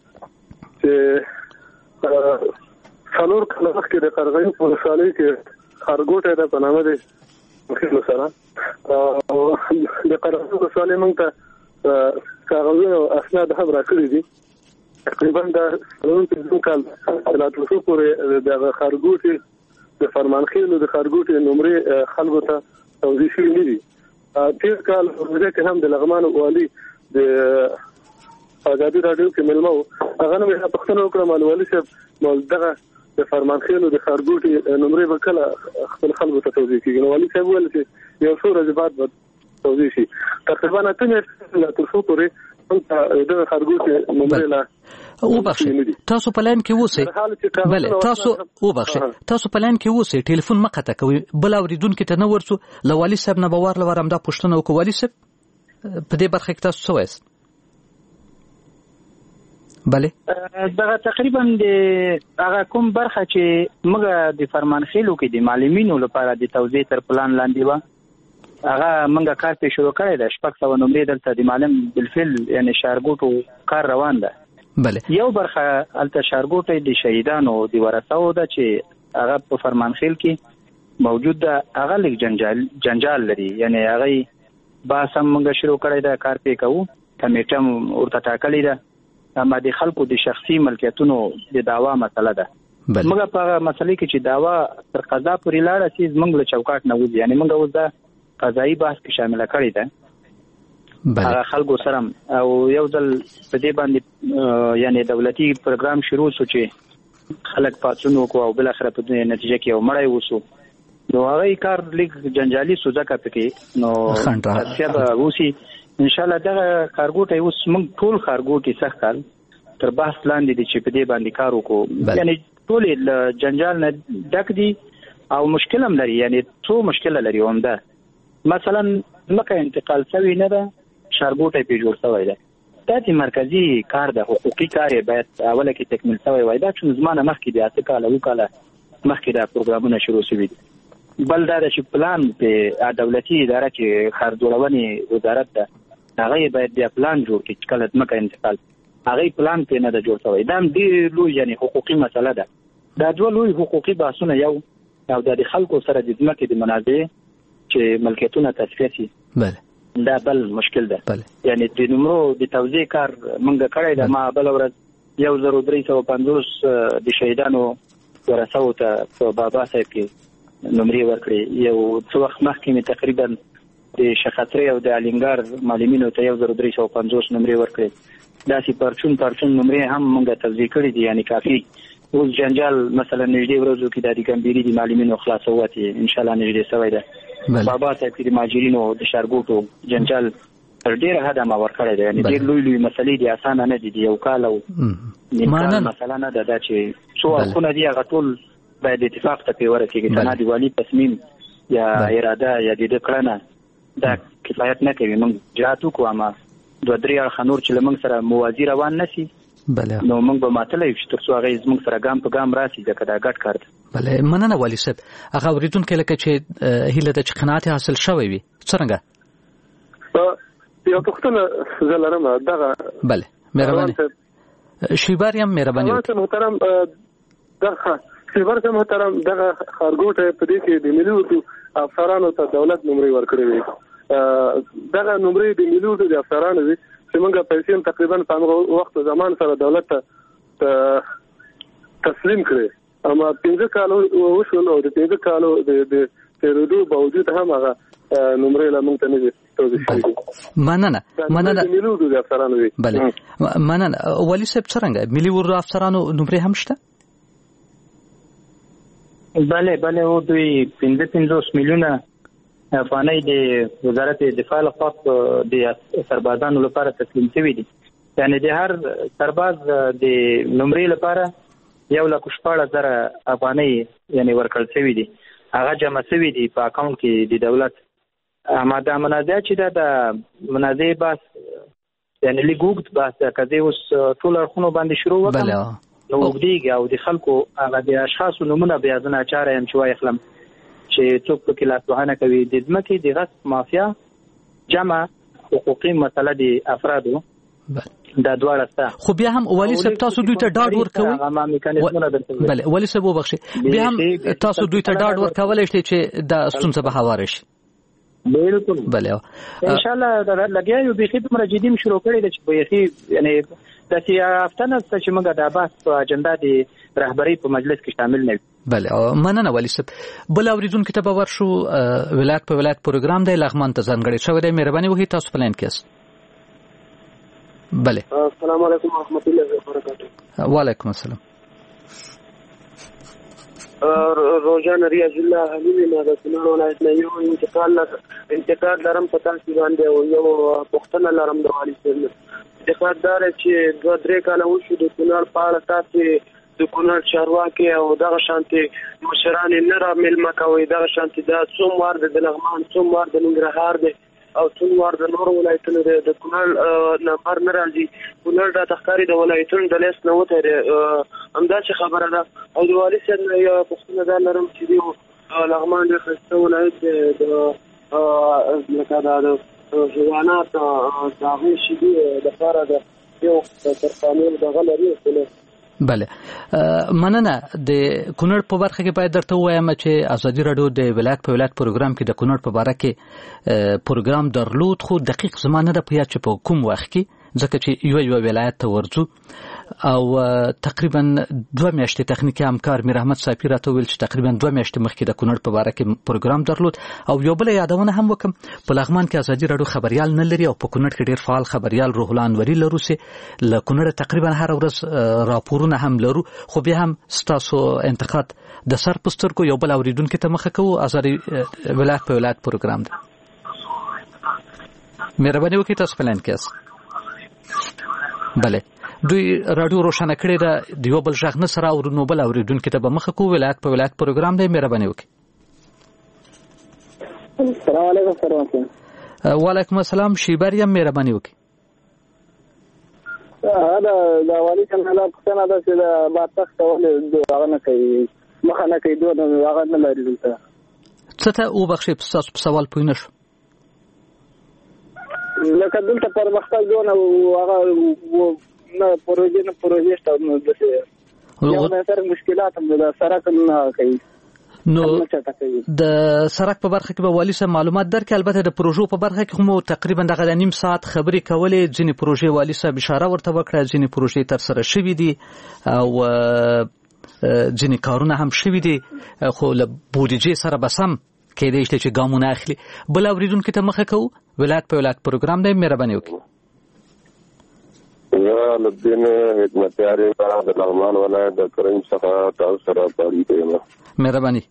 چې څلور کاله مخکې د قرغیو په ولسوالۍ کې خرګوټه ده په نامه ده مخکې سره او د قرغیو ولسوالۍ موږ ته کاغذونه او اسناد هم راکړي دي. تقریبا دا څلور پنځه کال لا تاسو پورې د خرګوټي د فرمانخیلو د خرګوټي نمرې خلکو ته توضیح شوي نه دي. تیر کال ورته کې هم د لغمان والي د ازادي رادیو کې ملمو هغه نو په پښتنو وکړه والي صاحب مول دغه د فرمانخیلو د خرګوټي نمرې وکړه خپل خلکو ته توضیح کیږي. والي صاحب ویل چې یو څو ورځې بعد به توضیح شي. تقریبا اته میاشتې لا تاسو پورې د خرګوټي نمرې لا او بخښه تاسو په لاین کې اوسئ. بله تاسو او بخښه تاسو په لاین کې اوسئ. ټلیفون مخه ته کوي بل اوریدونکو ته نه ورسو. لوالي صاحب نه باور لورم دا پښتنه وکړي. والي صاحب په دې برخه کې تاسو څه وایست؟ بله دغه تقریبا د هغه کوم برخه چې موږ د فرمانخیلو کې د معلمینو لپاره د توزیع تر پلان لاندې و هغه موږ کار په شروع کړی د شپږ سوه نمرې دلته د معلم بالفعل یعنی شارګوټو کار روان ده. بله یو برخه الته شارګوټي د شهیدانو د ورثو ده چې هغه په فرمانخیل کې موجود ده. هغه لږ جنجال جنجال لري یعنی هغه با سم موږ شروع کړی ده کار په کوو. کمیټه ورته ټاکلې ده اما د خلکو د شخصي ملکیتونو د داوا مسله ده. موږ په مسلې کې چې داوا تر قضا پورې لاړه چې موږ له چوکاټ نه وځي یعنی موږ اوس د قضایي بحث کې شامل کړی ده. هغه خلکو سره او یو ځل په دې باندې یعنی دولتي پروګرام شروع شو چې خلک پاتونو کو او بل اخر په نتیجه کې ومړای وسو. نو هغه کار لیک جنجالي سوزه کا پکې نو څه به وسی ان شاء الله دا خارګوټي اوس موږ ټول خارګوټي سخت تر بحث لاندې دي چې په دې باندې کار وکړو. یعنی ټول جنجال نه ډک دي او مشکل هم لري، یعنی څو مشکل لري همدا. مثلا مکه انتقال شوی نه ده، خارګوټي په جوړ شوی ده. دا د مرکزی کار د حقوقي کار باید اوله کې تکمیل شوی وای. دا چې زمانه مخکې د اته کال او کال مخکې دا پروګرامونه شروع شوي دي. بل دا چې پلان په دولتي اداره کې خار جوړونې وزارت ده، هغه باید د پلان جوړ کړي چې کله مکه انتقال هغه پلان په نه ده جوړ شوی. دا د لوی یعنی حقوقي مسله ده. دا دوه لوی حقوقي بحثونه یو او د خلکو سره د ځمکې د منابع چې ملکیتونه تصفیه شي، بله دا بل مشکل ده. بله یعنی د نمرو د توزیع کار موږ کړی ده. ما بل ورځ یو زر درې سوه پنځوس د شهیدانو ورثو ته په بابا صاحب کې نمرې ورکړې. یو څو وخت مخکې مې تقریبا د شخصري او د الینګار معلمینو ته یو زر درې سوه پنځوس نمرې ورکړې. داسې پرچون پرچون نمرې هم موږ توزیع کړې دي، یعنی کافي. اوس جنجال مثلا نږدې ورځو کې د ګمبيري د معلمینو خلاصوت ان شاء الله نږدې شوی ده. بابا صاحب کې د ماجرینو د شارګوټو جنجال تر ډیره حده ما ورکړی دی. یعنی ډیر لوی لوی مسلې دي، اسانه نه دي. یو کال او نیمه مثلا نه ده چې څو اړخونه دي هغه ټول باید اتفاق ته پیوره کېږي. تنها د والي تصمیم یا اراده یا د کړنه دا کفایت نه کوي. موږ جهات وکړو اما دوه درې اړخه نور چې له موږ سره موازي روان نه شي بله نو موږ به ماتلی یو چې تر څو هغه زموږ سره ګام په ګام راسي، ځکه دا ګډ کار دی. بله مننه والي صاحب. هغه اورېدونکی لکه چې هیله ده چې قناعت حاصل شوی وي څرنګه؟ یو پوښتنه زه لرم دغه. بله مهرباني شیبار یم مهرباني وکړئ. محترم دغه شیبار صاحب محترم دغه خارګوټي په دې کې د ملي اردو افسرانو ته دولت نمرې ورکړې وي. دغه نمرې د ملي اردو د افسرانو دي چې موږ پیسې تقریبا په هغه وخت زمان سره دولت ته تسلیم کړې. اما پنځه کالو وشول او د پنځه کالو د تیرېدو باوجود هم هغه نمرې لا موږ ته نه دي توضیح شوي. مننه مننه ملي اردو د افسرانو دي. بله مننه والي صاحب څرنګه ملي اردو افسرانو نمرې هم شته؟ بله بله او دوی پنځه پنځوس میلیونه افغانۍ د وزارت دفاع لخوا د سربازانو لپاره تسلیم شوي دي. یعنی د هر سرباز د نمرې لپاره یو لک شپاړس زره افغانۍ یعنی ورکړل شوي دي. هغه جمع شوي دي په اکاونټ کې د دولت. اما دا منازعه چې دا د منازعې بحث یعنی لږ اوږد بحث ده. که زه اوس ټول اړخونو باندې شروع وکړم نو اوږدېږي او د خلکو هغه د اشخاصو نومونه بیا زه ناچاره یم چې وایخلم چې څوک پکې لاسوهنه کوي. د ځمکې د غصب مافیا جمع حقوقي مسله د افرادو دا دواړه ستا. خو بیا هم والي صاحب تاسو دوی ته ډاډ ورکوئ؟ بله والي صاحب وبخښئ، بیا هم تاسو دوی ته ډاډ ورکولی شئ چې دا ستونزه به هواره شي؟ بالکل بله ان شاء الله لګیا یو بیخي دومره جدي م شروع کړی دی چې بیخي یعنی داسې هفته نه شته چې موږ دا بحث په اجنډا د رهبرۍ په مجلس کې شامل نه وي. بله مننه والي صاحب. بل اورېدونکي ته به ورشو. ولایت په ولایت پروګرام دی لغمان ته ځانګړی شوی دی. مهرباني وکړئ تاسو په لاین کې یاست. بله السلام علیکم ورحمۃ اللہ وبرکاتہ. وعلیکم السلام. روزان ریاض الله حلیمی ما د کونړ ولایت نه یو انتقال انتقال لرم په تاسو باندې یو پوښتنه لرم د والي صاحب. انتقال دار چې دوه درې کاله وشو د کونړ په اړه تاسو د کونړ چارواکي او دغه شانتي مشران نه را ملما کوي. دغه شانتي دا څومره د لغمان څومره د ننګرهار دی او څومره د نور ولایتونو د کونړ نمبر نه راځي. کونړ د تخکاری د ولایتونو د لیست نه وته همداسې خبره ده. او د والي صاحب یو پوښتنه دا لرم چې دی لغمان د خسته ولایت د لکه دا د حیوانات د هغوی شیدې لپاره د یو ترخانیل دغه لري. بله مننه. د کونړ په برخه کې باید درته ووایم چې ازادي راډیو د ولایت په ولایت پروګرام کې د کونړ په باره کې پروګرام درلود، خو دقیق زما نه ده په یاد چې په کوم وخت کې، ځکه چې یو یو ولایت ته ورځو او تقریبا دوه میاشتې تخنیکي همکار میر احمد صافي راته وویل چې تقریبا دوه میاشتې مخکې د کونړ په باره کې پروګرام درلود. او یو بله یادونه هم وکم په لغمان کې ازادي راډیو خبریال نه لري او په کونړ کې ډېر فعال خبریال روح الله انوري لرو چې له کونړ تقریبا هر ورځ راپورونه هم لرو. خو بیا هم ستاسو انتقاد د سر په سترګو یو بل اورېدونکي ته مخه کوو. ازادي ولایت په ولایت پروګرام ده. مهرباني وکړئ تاسو په لاین کې یاست. بله دوی رادیو روشنه کړې ده د یو بل غږ نه سره اورو نو بل اوریدونکو ته به مخه کو ولایت په ولایت پروګرام دی. مهرباني وکړئ. السلام علیکم. سلام. وعلیکم السلام. شیبریم مهرباني وکړئ. دا دا والی څنګه لا پښتنه ده چې دا باتخ ټول هغه نه کوي مخه نه کوي دوه هغه نه لري دلته. څه ته او بخښي په تاسو په سوال پوه نه شو. لکه دلته پرمختګ دونه هغه نه پروژې نه پروژې شته نو دغه یو نه سره مشکلات هم ده سره نه کوي. نو د سرک په برخه کې به والی صاحب معلومات درکړي. البته د پروژو په برخه کې هم تقریبا دغه نیم ساعت خبرې کولې. ځینې پروژې والی صاحب اشاره ورته وکړه، ځینې پروژې تر سره شوې دي او ځینې کارونه هم شوي دي خو له بودیجې سره به سم کېدای شي چې ګامونه اخلي. بل اوریدونکو ته مخه کوو ولایت په ولایت پروګرام دی. مهرباني وکړئ. زه لدین حکمتیاری د لغمان ولایت د کرنج څخه تاسو سره اړیکه یم. مهرباني.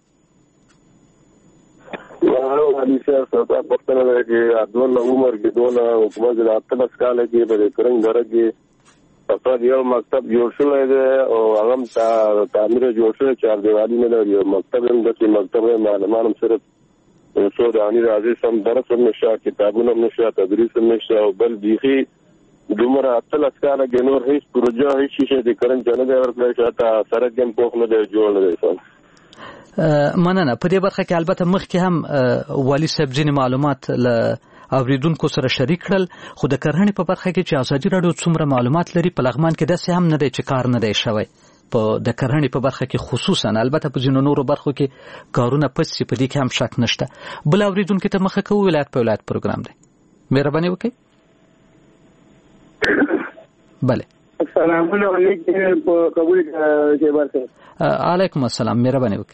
یا علي صاحب تاسو پوښتنه لرئ چې دونه عمر کې دونه حکومت د اتلس کال کې په کرنج دره کې تاسو یو مکتب جوړ شوی دی او هغه تعمیر جوړ شوی چار دیوالي نه لري. مکتب هم د مکتب معلمان هم صرف څو دانی راځي سم درس هم نشه، کتابونه هم نشه، تدریس هم نشه او بل بیخي دومره اتلس کاله کې نور هیڅ پروژه هیڅ شي د کرنج نه دی ورکړی شاته سرک هم پوخ نه دی جوړ نه دی. مننه. په دې برخه کې البته مخکې هم والي صاحب ځینې معلومات له اوریدونکو سره شریک کړل، خو د کرهڼې په برخه کې چې ازادي راډیو څومره معلومات لري په لغمان کې داسې هم نه دی چې کار نه دی شوی په د کرهڼې په برخه کې خصوصا. البته په ځینو نورو برخو کې کارونه پسې په دې کې هم شک نشته. بل اوریدونکو ته مخه کوو ولایت په ولایت پروګرام دی. مهرباني وکړئ. بله. السلام علیکم. قبول جبر صاحب. علیکم السلام. مهرباني وکړئ.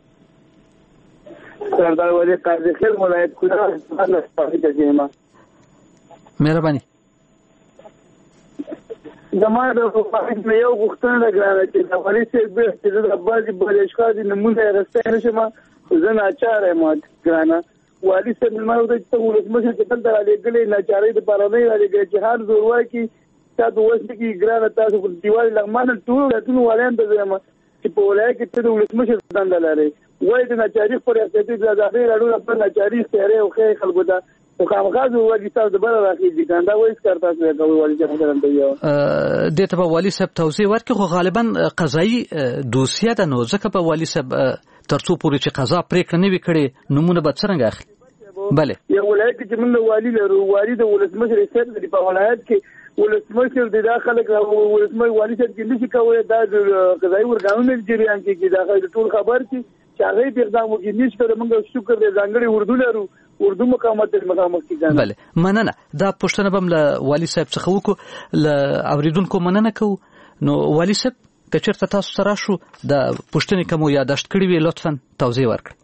سردار ولی قاضی خیر ولایت کونه مهرباني. زما د فقاهت نه یو غوښتنه ده ګرانه چې د ولی صاحب به چې د بعضې بلشکا دي نمونه یې رستی نه شم زه ناچاره یم ګرانه. والي صاحب مېلمه ورته چې ته ولسمشر چې دلته رالېږلې ناچارۍ دپاره نه یې رالېږلی چې هر زور وایي تا د اوس نه کېږي ګرانه تاسو پر دیوال لغمان ټولو ولایتونو والیانو ته زه یم چې په ولایت کې ته د ولسمشر دنده لرې وایي د ناچاري خپل اقتصادي د ازادۍ راډیو لپاره ناچاري اختیاري او ښې خلکو ته خو خامخا زه وایي تاسو د بله راخېږي کنه دا وایي څه کار تاسو یې کوئ والي صاحب مثلا ته یو دې ته به والي صاحب توضیح ورکړي خو غالبا قضایي دوسیه ده نو ځکه به والي صاحب تر څو پورې چې قضا پرېکړه نه وي کړې نومونه به څرنګه اخلي. بله یو ولایت کې چې موږ والي لرو والي د ولسمشر حیثیت لري په ولایت کې ولسمشر د دا خلک ولسمشر والي صاحب کې نشي کولی دا د قضایي ارګانونو جریان کې دا ټول خبر چې چې هغه اقدام وکړي نشي کړی. موږ شکر دې ځانګړي اردو لرو اردو مقامات ته مخامخ کیږي. بله مننه. دا پوښتنه به له والي صاحب څخه وکړو له اوریدونکو مننه کوو. نو والي صاحب که چېرته تاسو سره شو د پوښتنې کوم یاداشت کړي وي لطفا توضیح ورکړئ.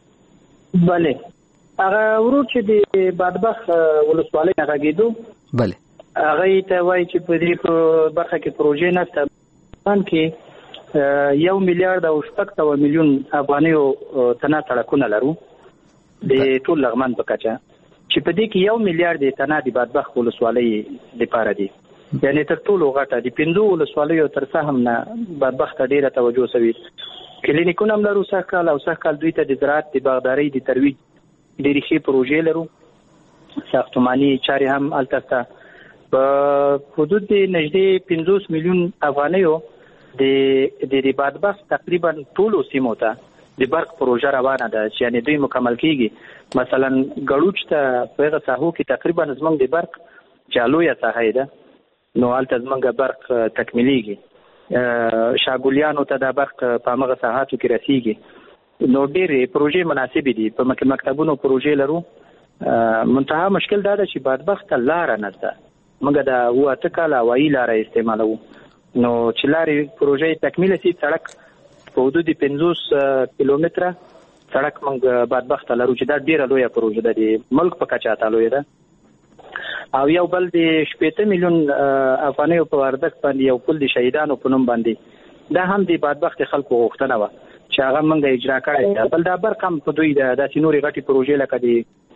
بله هغه ورور چې د بادبخ ولسوالۍ نه غږېدو بله هغه ته وایي چې په دې برخه کې پروژې نشته کې یو میلیارډ او شپږ سوه میلیون افغانیو تنه سړکونه لرو د ټول لغمان په کچه چې په دې کې یو میلیارډ تنه د بادبخ ولسوالۍ لپاره دي. یعنې تر ټولو غټه د پنځو ولسوالیو تر څه هم نه بادبخ ته ډېره توجه شوې. کلینیکونه هم لرو سږ کال او سږ کال دوی ته د زراعت د باغدارۍ د ترویج ډېرې ښې پروژې لرو. ساختماني چارې هم هلته شته. په حدود د نږدې پنځوس میلیون افغانیو د د بادبخ تقریبا ټولو سیمو ته د برق پروژه روانه ده چې یعنې دوی مکمل کیږي. مثلا ګړوچ ته په هغه ساحو کې تقریبا زموږ د برق چې لویه ساحه ده نو هلته زموږ برق تکمیلیږي. شاګولیانو ته د برق په همغه ساحاتو کې رسیږي. نو ډېرې پروژې مناسبې دي. په مکتبونو پروژې لرو. منتها مشکل دا ده چې بادبخ ته لاره نه شته. موږ د اوه اته کاله هوایي لاره استعمالوو نو چې لارې پروژې تکمیله شي سړک په حدود پنځوس کیلومتره سړک موږ بادبخ ته لرو چې دا ډېره لویه پروژه ده د ملک په کچه ته لویه ده. او یو بل د شپېته میلیون افغانیو په ارزښت باندې یو پل د شهیدانو په نوم باندې دا هم د بادبخ د خلکو غوښتنه وه چې هغه موږ اجرا کړی ده. بل دا برق هم په دوی د داسې نورې غټې پروژې لکه د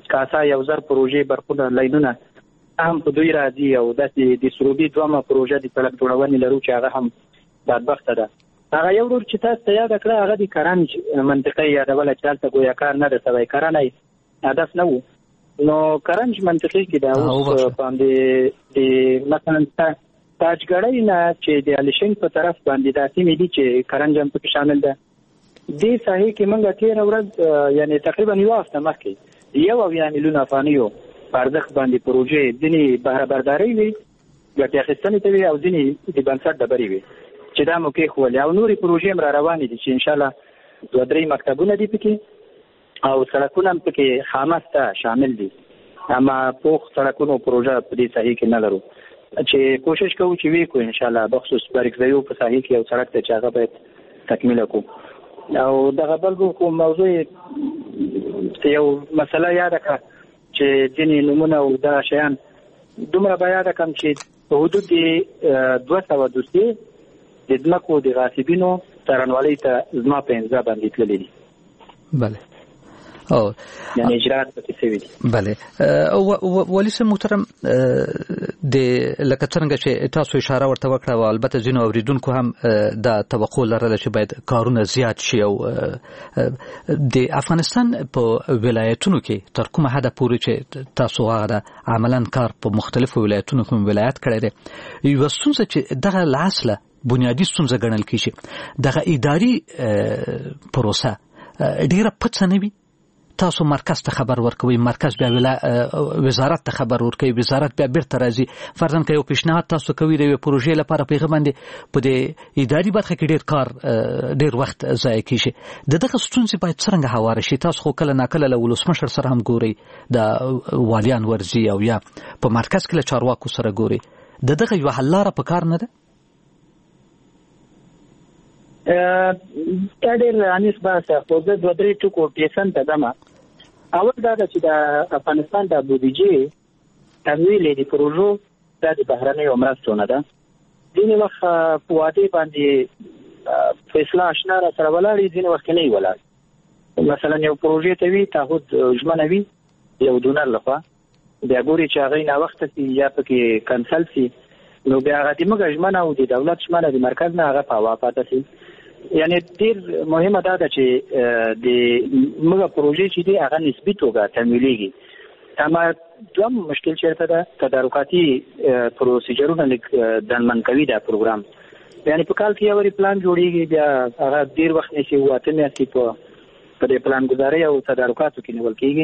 کاسا یو زر پروژې برخونه لاینونه هم په دوی راځي او داسې د سروبي دومره پروژه د سړک جوړونې لرو چې هغه هم بدبخته ده. هغه یو ډول چې تاسو ته یاد کړه هغه د کرنج منطقه یادوله چې هلته ګویا کار نه ده سوی، کرنه هدف نه و. نو کرنج منطقه کې دا اوس باندې د مثلا تاجګړۍ نه چې د الیشنګ په طرف باندې د سیمې دي چې کرنج هم پکې شامل ده. دې ساحې کې موږ تېره ورځ یعنی تقریبا یو هفته مخکې یو اویا میلیونه افغانیو په ارزښت باندې پروژې ځینې بهره بردارۍ وي ګټې اخیستنې ته وي او ځینې د بنسټ ډبرې وي چې دا مو کېښولې او نورې پروژې هم را روانې دي چې انشاءالله دوه درې مکتبونه دي پکې او سړکونه هم پکې خامسته شامل دي. اما پوخ سړکونو پروژه په دې ساحې کې نه لرو چې کوشش کوو چې وی کو انشاءالله بخصوص برګزیو په ساحې کې یو سړک ته چې هغه باید تکمیل کړو. او دغه بل کوم موضوع یو مسله یاد کړه چې ځینې نمونه او دا شیان دومره به یاد کړم چې په حدود د دوه سوه دوسیې د ځمکو د غاصبینو څارنوالۍ ته زما په امضا باندې تللي دي. بله او یعنی اجرات پکې شوي دي. بله والي صاحب محترم د لکه څنګه چې تاسو اشاره ورته وکړه او البته ځینو اوریدونکو هم دا توقع لرله چې باید کارونه زیات شي او د افغانستان په ولایتونو کې تر کومه حده پورې چې تاسو هغه عملاً کار په مختلفو ولایتونو کې ولایت کړی دی یوه ستونزه چې دغه له اصله بنیادي ستونزه ګڼل کېږي دغه اداري پروسه ډیره پڅه نه وي. تاسو مرکز ته خبر ورکوي، مرکز بیا وزارت ته خبر ورکوي، وزارت بیا بیرته راځي. فرضاً که یو پیشنهاد تاسو کوي د یوې پروژې لپاره په هغه باندې په دې اداري برخه کې ډېر کار ډېر وخت ضایع کېږي. د دغه ستونزې باید څرنګه هواره شي؟ تاسو خو کله ناکله له ولسمشر سره هم ګورئ، د والیان ورځي او یا په مرکز کې له چارواکو سره ګورئ. د دغه یوه حل لاره په کار نه ده؟ دا ډېر انیس بحثه خو زه دوه درې ټکو ټیسن ته ځم. اول دا ده چې د افغانستان د بودیجې تمویل د پروژو دا د بهرنیو مرستو نه ده. ځینې وخت په وعدې باندې فیصله اشنا را سره ولاړې، ځینې وخت نه وي ولاړ. مثلا یو پروژې ته وي تعهد ژمنه وي یو ډونر لخوا، بیا ګوري چې هغه ناوخته سي یا پکې کنسل سي، نو بیا هغه د موږ ژمنه او د دولت ژمنه د مرکز نه هغه په هوا پاته سي. یعنی ډېر مهمه دا ده چې د موږ پروژې چې دي هغه نسبي توګه تمویلېږي. اما دوم مشکل چیرته ده؟ تدارکاتي پروسیجرونه لږ دنمن کوي دا پروګرام. یعنی په کال کې یو وری پلان جوړیږي، بیا هغه ډېر وخت نیسي، اووه اته میاشتې په په دې پلان ګذارۍ او تدارکاتو کې نیول کېږي،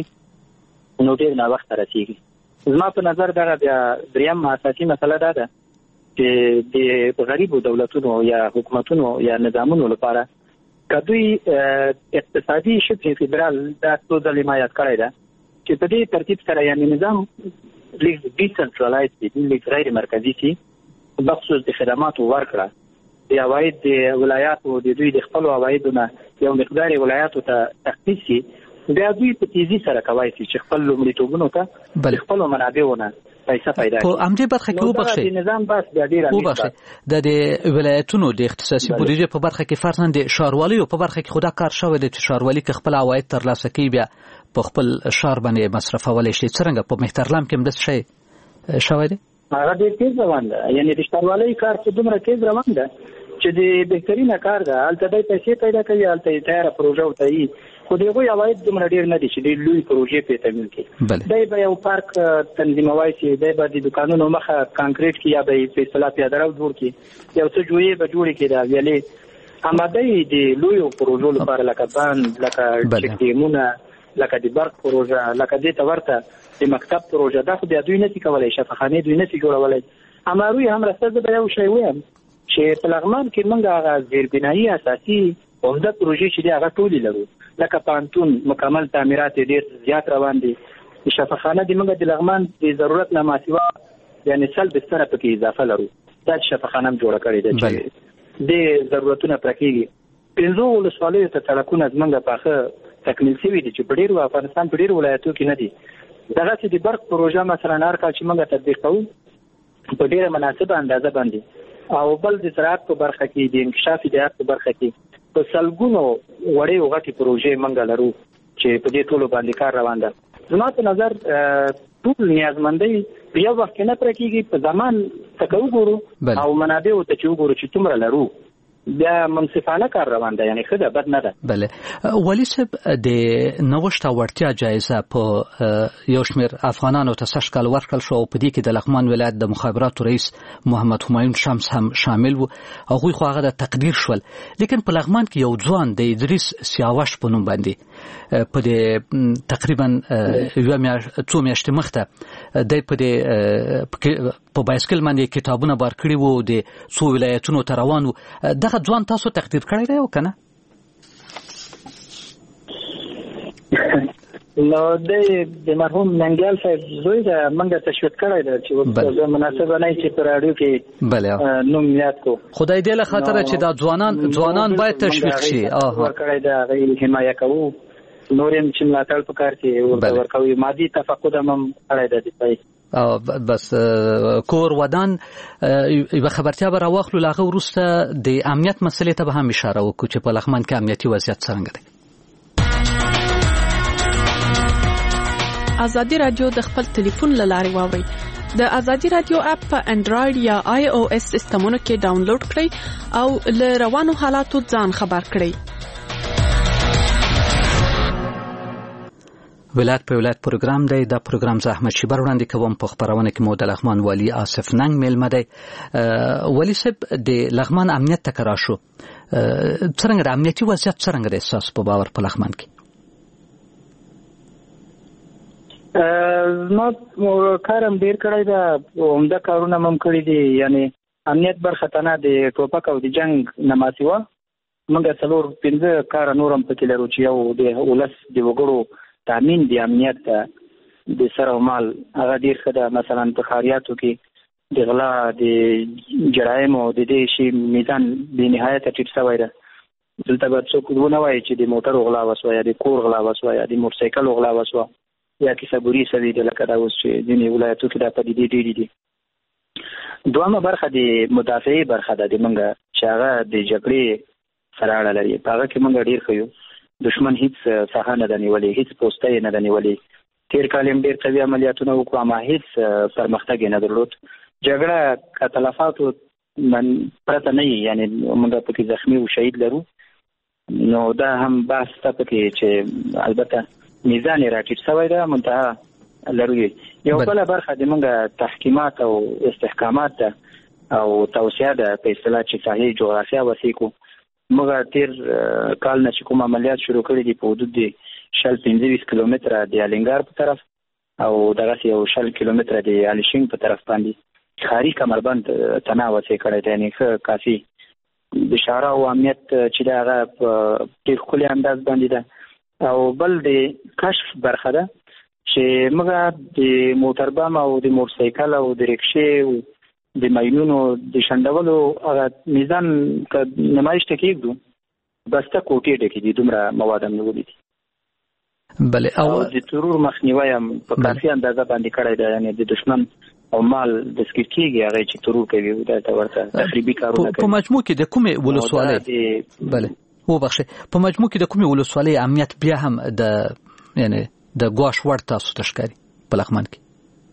نو ډېر ناوخته رسېږي. زما په نظر دغه بیا دریم اساسي مسله دا ده چې د غریبو دولتونو یا حکومتونو یا نظامونو لپاره که دوی اقتصادي شبه فدرال دا څو ځلې ما یاد کړی ده چې په دې ترتیب سره یعنې نظام لږ ډیسنټرالایز شي، لږ غیر مرکزي شي، بخصوص د خدماتو ورکړه د عواید د ولایاتو د دوی د خپلو عوایدو نه یو مقدار ولایاتو ته تخصیص شي، بیا دوی په تیزي سره کولی شي چې خپل لومړیتوبونو ته د خپلو منابعو نه پیسې پیدا کړي. په همدې برخه کې وبخښئ نظام بس بیا ډېر وبخښئ د ولایتونو د اختصاصي بودیجې په برخه کې فرضاً د ښاروالیو په برخه کې خو دا کار شوی دی چې ښاروالي که خپل عواید ترلاسه کوي بیا په خپل ښار باندې مصرفولی شي. څرنګه په مهترلام کې هم داسې شی شوی دی؟ هغه ډېر تېز روان ده. یعنې د ښاروالۍ کار خو دومره تېز روان ده چې د بهترینه کار ده. هلته دی پیسې پیدا کوي، هلته یې تیاره پروژه ورته وي، خو د هغوی عواید دومره ډېر نه دي چې ډېر لوی پروژې پرې تمویل کړي. دی به یو پارک تنظیموای شي، دی به د دوکانونو مخه کانکریټ کړي یا به یې په اصطلاح پیاده رو جوړ کړي، یو څه جویې به جوړې کړي د ویالې. اما دی د لویو پروژو لپاره لکه بند، لکه چک ډیمونه، لکه د برق پروژه، لکه دې ته ورته د مکتب پروژه، دا خو بیا دوی نشي کولی، شفاخانې دوی نشي جوړولی. اما روی هم راسته زه به یو شی ویم چې په لغمان کې موږ هغه زیربنایي اساسي عمده پروژې چې دي هغه ټولې لرو، لکه پانتون مکمل تعمیرات ډېر زیات روان دي. شفاخانه د موږ د لغمان د ضرورت نه ماسیوا یعنې سل بستره پکې اضافه لرو، دا شفاخانه هم جوړه کړې ده چې د ضرورتونه پوره کېږي. پنځو ولسوالیو ته سړکونه زموږ پاخه تکمیل شوي دي چې په ډېرو افغانستان په ډېرو ولایتو کې نه دي. دغسې د برق پروژه مثلا هر کال چې موږ تطبیق کوو په ډېره مناسبه اندازه باندې، او بل د زراعت په برخه کې د انکشاف ادارات په برخه کې په سلګونو وړې او غټې پروژې موږ لرو چې په دې ټولو باندې کار روان ده. زما په نظر ټول نیازمندۍ په یو وخت کې نه پوره کېږي. په زمان څخه وګورو او منابعو ته چې وګورو چې څومره لرو بیا منصفانه کار روان ده، یعنی ښه ده، بد نه ده. بله ولي صاحب د نوښت او وړتیا جایزه په یو شمېر افغانانو ته سږ کال ورکړل شو او په دې کې د لغمان ولایت د مخابراتو رئیس محمد همایون شمس هم شامل و. هغوی خو هغه د تقدیر شول، لیکن په لغمان کې یو ځوان د ادریس سیاوش په نوم باندې په دې تقریبا یوه میاشت څو میاشتې مخته دی په دې په بایسکل باندې کتابونه بار کړي وو، د څو ولایتونو ته روان وو. دغه ځوان تاسو تقدیر کړی دی او که نه؟ نو د مرحوم ننګیال صاحب زوی ده، موږ تشویق کړی ده چې مناسبه نه چې په راډیو کې نوم یاد کو. خدای دې له خاطره چې دا ځوانان ځوانان باید تشویق شي. ورکړی ده، هغې حمایه کوو، نور هم چې ملاتړ په کار کې ورکوي، مادي تفقد هم کړی ده دفاعي. بس کور ودان یوه خبرتیا به راواخلو، له هغه وروسته د امنیت مسلې ته به هم اشاره وکړو چې په لغمان کې امنیتي وضعیت څرنګه دی. ازادي رادیو د خپل ټلیفون له لارې واورئ. د ازادي رادیو اپ په انډراید یا آی او ایس سیسټمونو کې ډاونلوډ کړئ او له روانو حالاتو ځان خبر کړئ. ولایت په ولایت پروګرام دی. دا پروګرام زه احمد شیبر وړاندې کوم. په خپرونه کې مو د لغمان والي آصف ننګ میلمه دی. والي صاحب د لغمان امنیت ته که راشو، څرنګه د امنیتي وضعیت څرنګه دی ستاسو په باور په لغمان کې؟ زما کار هم ډېر کړی ده، عمده کارونه هم کړي دي. یعنی امنیت برخه ته نه، د ټوپک او د جنګ نه ما سوا موږ څلور پنځه کاره نور هم پکې لرو چې یو د ولس د وګړو تامین د امنیت د سر او مال هغه ډېر ښه ده. مثلا په ښاریاتو کې د غلا د جرایم او د دې شي میزان بې نهایته ټیټ شوی ده. دلته به څوک ونه وایي چې د موټرو غلا وسوه یا د کور غلا وسوه یا د موټرسایکلو غلا وسوه یا کیسهګوري سوي ده، لکه دا اوس چې ځینې ولایتو کې دا پدیدې ډېرې دي. دویمه برخه د مدافعې برخه ده د موږ چې هغه د جګړې سره اړه لري. په هغه کې موږ ډېر ښه یو، دشمن هیڅ ساحه نه ده نیولې، هیڅ پوسته یې نه ده نیولې. تېر کال هم ډېر قوي عملیاتونه وکړو اما هیڅ پرمختګ یې نه درلود. جګړه که تلفاتو پرته نه وي، یعنې موږ پکې زخمي او شهید لرو، نو دا هم بحث ته پکې چې البته میزان یې راټیټ شوی ده، منتها لرو یې. یو بله برخه د موږ تحکیمات او استحکامات ده او توسعه ده په اصطلاح چې ساحې جغرافیه وسیع کړو. موږ تیر کال نه چې کوم عملیات شروع کړي دي په حدود د شل پنځه ویشت کیلومتره د الینګار په طرف او دغسې یو شل کیلومتره د الیشنګ په طرف باندې ښاري کمربند تنه وسیع کړی دی، یعنې ښه کافي د شارع او امنیت چې دی هغه په ډېر ښکلي انداز باندې ده. او بل د کشف برخه ده چې موږ د موټر بم او د موټرسایکل او د رکشې د ماینونو د شنډولو هغه میزان که نمایش ته کېږدو بسته کوټې ډکې دي، دومره مواد هم نیولي دي. بله او د ترور مخنیوی هم په کافي اندازه باندې کړی ده، یعنې د دشمن او مال دستګیر کېږي هغه چې ترور کوي دا ته ورته تخریبي کارونه کوي. په مجموع کې د کومې ولسوالۍ بله وبخښئ په مجموع کې د کومې ولسوالۍ امنیت بیا هم د یعنې د ګواښ وړ تاسو ته ښکاري په لغمان کې؟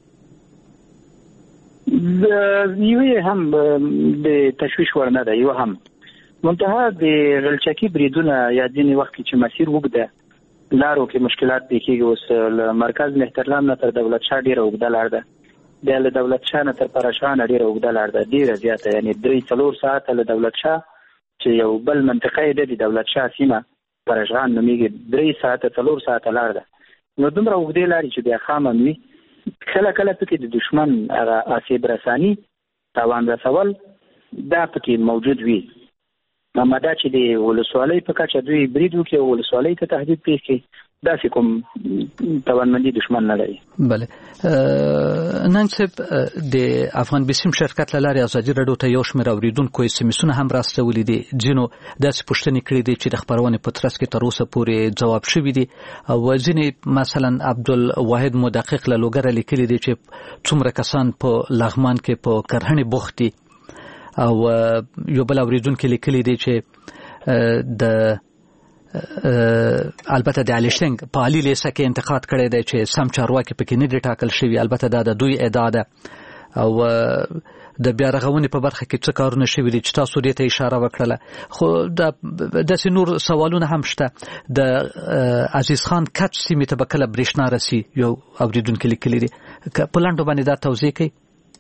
یوه هم د تشویش وړ نه ده، یوه هم منتها د غلچکي بریدونه یا ځینې وخت کې چې مسیر اوږده لارو کې مشکلات پې کېږي. اوس له مرکز مهترلام نه تر دولت شاه ډېره اوږده لار ده، بیا له دولت شاه نه تر پرشان ډېره اوږده لار ده، ډېره زیاته، یعنې درې څلور ساعته له دولت شاه چې یو بل منطقه یې ده د دولت شاه سیمه پرشان نومیږي، درې ساعته څلور ساعته لار ده. نو دومره اوږدې لارې چې بیا خام هم وي، کله کله پکې د دشمن هغه آسیب رساني تاوان رسول دا پکې موجود وي. اما دا چې د ولسوالۍ په کچه دوی برید وکړي او ولسوالۍ ته تهدید پېښ کړي، داسې کوم توانمندي دشمن نه لري. بله ننګ صاحب د افغان بیسیم شرکت له لارې ازادي راډیو ته یو شمېر اورېدونکو ایس ایم اسونه هم راستولي دي، ځینو داسې پوښتنې کړي دي چې د خپرونې په ترڅ کې تر اوسه پورې ځواب شوي دي، او ځینې مثلا عبدالواحد مدقق له لوګره لیکلي دي چې څومره کسان په لغمان کې په کرهڼې بوخت دي، او یو بل اورېدونکي لیکلي دي چې د البته د الیشنګ په عالی لیسه کې انتقاد کړی دی چې سم چارواکي پکې نه دي ټاکل شوي. البته دا د دوی ادعا ده او د بیا رغونې په برخه کې څه کارونه شوي دي چې تاسو دې ته اشاره وکړله. خو د داسې نور سوالونه هم شته. د عزیز خان کچ سیمې ته به کله برېښنا رسي؟ یو اورېدونکي لیکلي دي. په لنډو باندې دا توضیح کوي.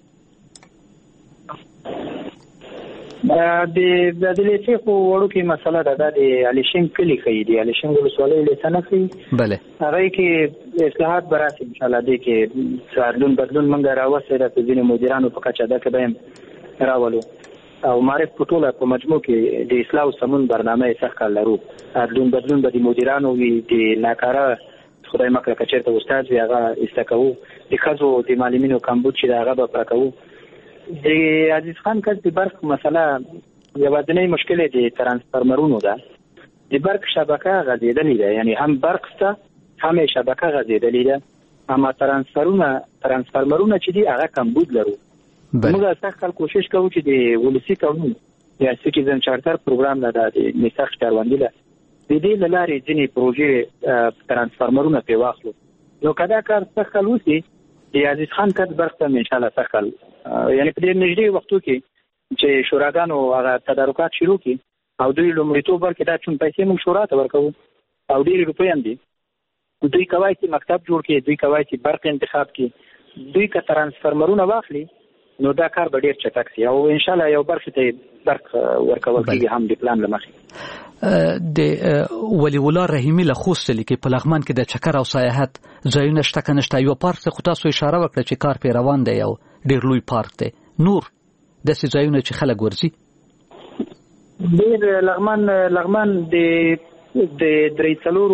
د د لیسې خو وړوکې مسله ده. دا د الیشنګ کلي ښیي، د الیشنګ ولسوالۍ لیسه نه ښیي. بله هغې کې اصلاحات به راسي انشاءالله. دې کې بدلون بدلون موږ راوستی ده په ځینې مدیرانو په کچه ده که به یې راولو او معرف په ټوله په مجموع کې د اصلاح او سمون برنامه یې سخت کار لرو. بدلون بدلون به د مدیرانو وي، د ناکاره خدای مکړه که چېرته استاد وي هغه ایسته کوو، د ښځو د معلمینو کمبود چې د هغه به پوره کوو. د عزیز خان کس د برق مسله یوازینی مشکل د ترانسفارمرونو ده. د برق شبکه غځېدلې ده، یعنی هم برق شته هم شبکه غځېدلې ده، اما ترانسفارمرونه ترانسفارمرونه چې دي هغه کمبود لرو. موږ سخت کال کوشش کوو چې د ولسي قانون یا سټیزن چارټر پروګرام نه ده د میثاق کاروندي له د دې له لارې ځینې پروژې ترانسفارمرونه پرې واخلو. نو که دا کار سخت کال وشي د عزیز خان کس برق ته انشاءالله سخت کال یعنی په دې نږدې وختو کې چې شوراګانو هغه تدارکات شروع کړي او دوی لومړیتوب ورکړي دا چون پیسې موږ شورا ته ورکوو او ډېرې روپۍ هم دي. دوی کوای چې مکتب جوړ کړي، دوی کوای چې برق انتخاب کړي. دوی که ترانسفارمرونه واخلي نو دا کار به ډېر چټک شي او انشاءالله یو برخې ته برق ورکول کېږي هم د پلان له مخې. د ولی الله رحیمي له خوست لیکي په لغمان کې د چکر او سیاحت ځایونه شته که نشته. یو پارک ته خو تاسو اشاره وکړه چې کار پرې روان دی، یو ډېر لوی پارک دی. نور داسې ځایونه چې خلک ورځي؟ ډېر لغمان لغمان د د درې څلورو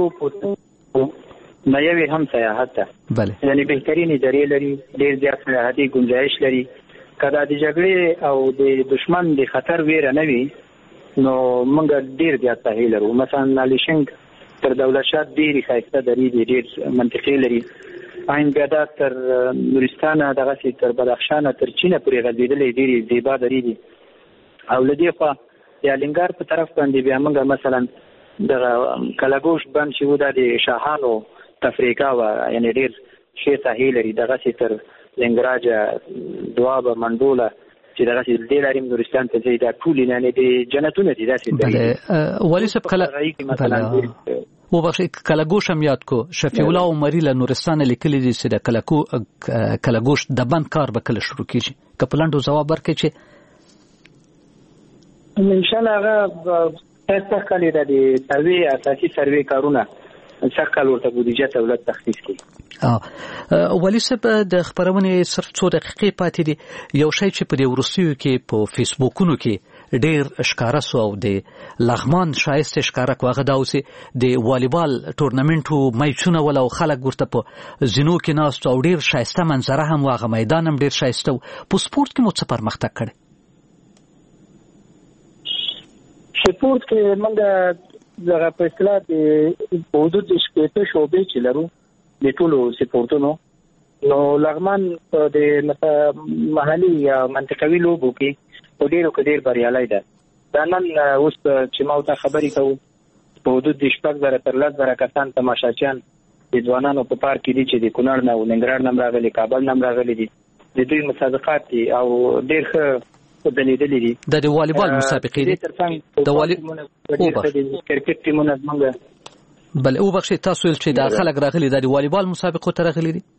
نه یوې هم سیاحت ده. بله یعنی بهترینې درې لري، ډېر زیات سیاحتي ګنجایش لري. که دا د جګړې او د دشمن د خطر ویره نه وي نو موږ ډېر زیات ساحې لرو. مثلا الیشنګ تر دولت شاه ډېرې ښایسته درې دي، ډېر منطقې لري. عین بیدا تر نورستانه دغسې تر بدخشانه تر چینه پورې غځېدلې ډېرې زیبا درې دي. او له دې خوا د الینګار په طرف باندې بیا موږ مثلا دغه کلاګوش بند چې و دا د شاهانو تفریقه وه، یعنې ډېر ښې ساحې لري. دغسې تر لنګراجه دوابه منډوله چې دغسې دې لارې نورستان ته ځي دا ټول یعنې د جنتونه دي. داسې والي صاحب کله وبخښئ کلاګوش هم یاد کو شفیع الله عمري له نورستانه لیکلي دي چې د کلاګوش د بند کار به کله شروع کېږي؟ که په لنډو ځواب ورکړئ چې انشاءالله هغه سخت کال یې د سروې اساسي سروې کارونه سخت کال ورته بودیجه دولت تخصیص کړي. والي صاحب د خبرونې صرف څو دقیقې پاتې دي. یو شی چې په دې وروستیو کې په فیسبوکونو کې ډېر ښکاره سو او د لغمان ښایسته ښکاره کړو هغه دا اوس د والیبال ټورنمنټو میچونه ول او خلک ورته په زینو کې ناست او ډېر ښایسته منظره هم و، هغه میدان هم ډېر ښایسته و. په سپورټ کې مو څه پرمختګ کړی؟ سپورټ کې موږ دغه په اصطلاح د حدود د شپېته شعبې چې لرو د ټولو سپورټونو، نو لغمان د محلي یا منطقوي لوبو کې په ډېرو کې ډېر بریالی ده. دا نن اوس چې ما ورته خبرې کوو په حدود د شپږ زره تر لس زره کسان تماشاچیان د ځوانانو په پارک کې دي چې د کونړ نه او ننګرهار نه هم راغلي، کابل نه هم راغلي دي. د دوی مسابقات دي او ډېر ښه بدلېدلې دي. د والیبال مسابقې دي؟ د والیبال کرکټ ټیمونه زموږ بل او بخښئ تاسو چې دا خلک راغلي د والیبال مسابقو ته راغلي دي؟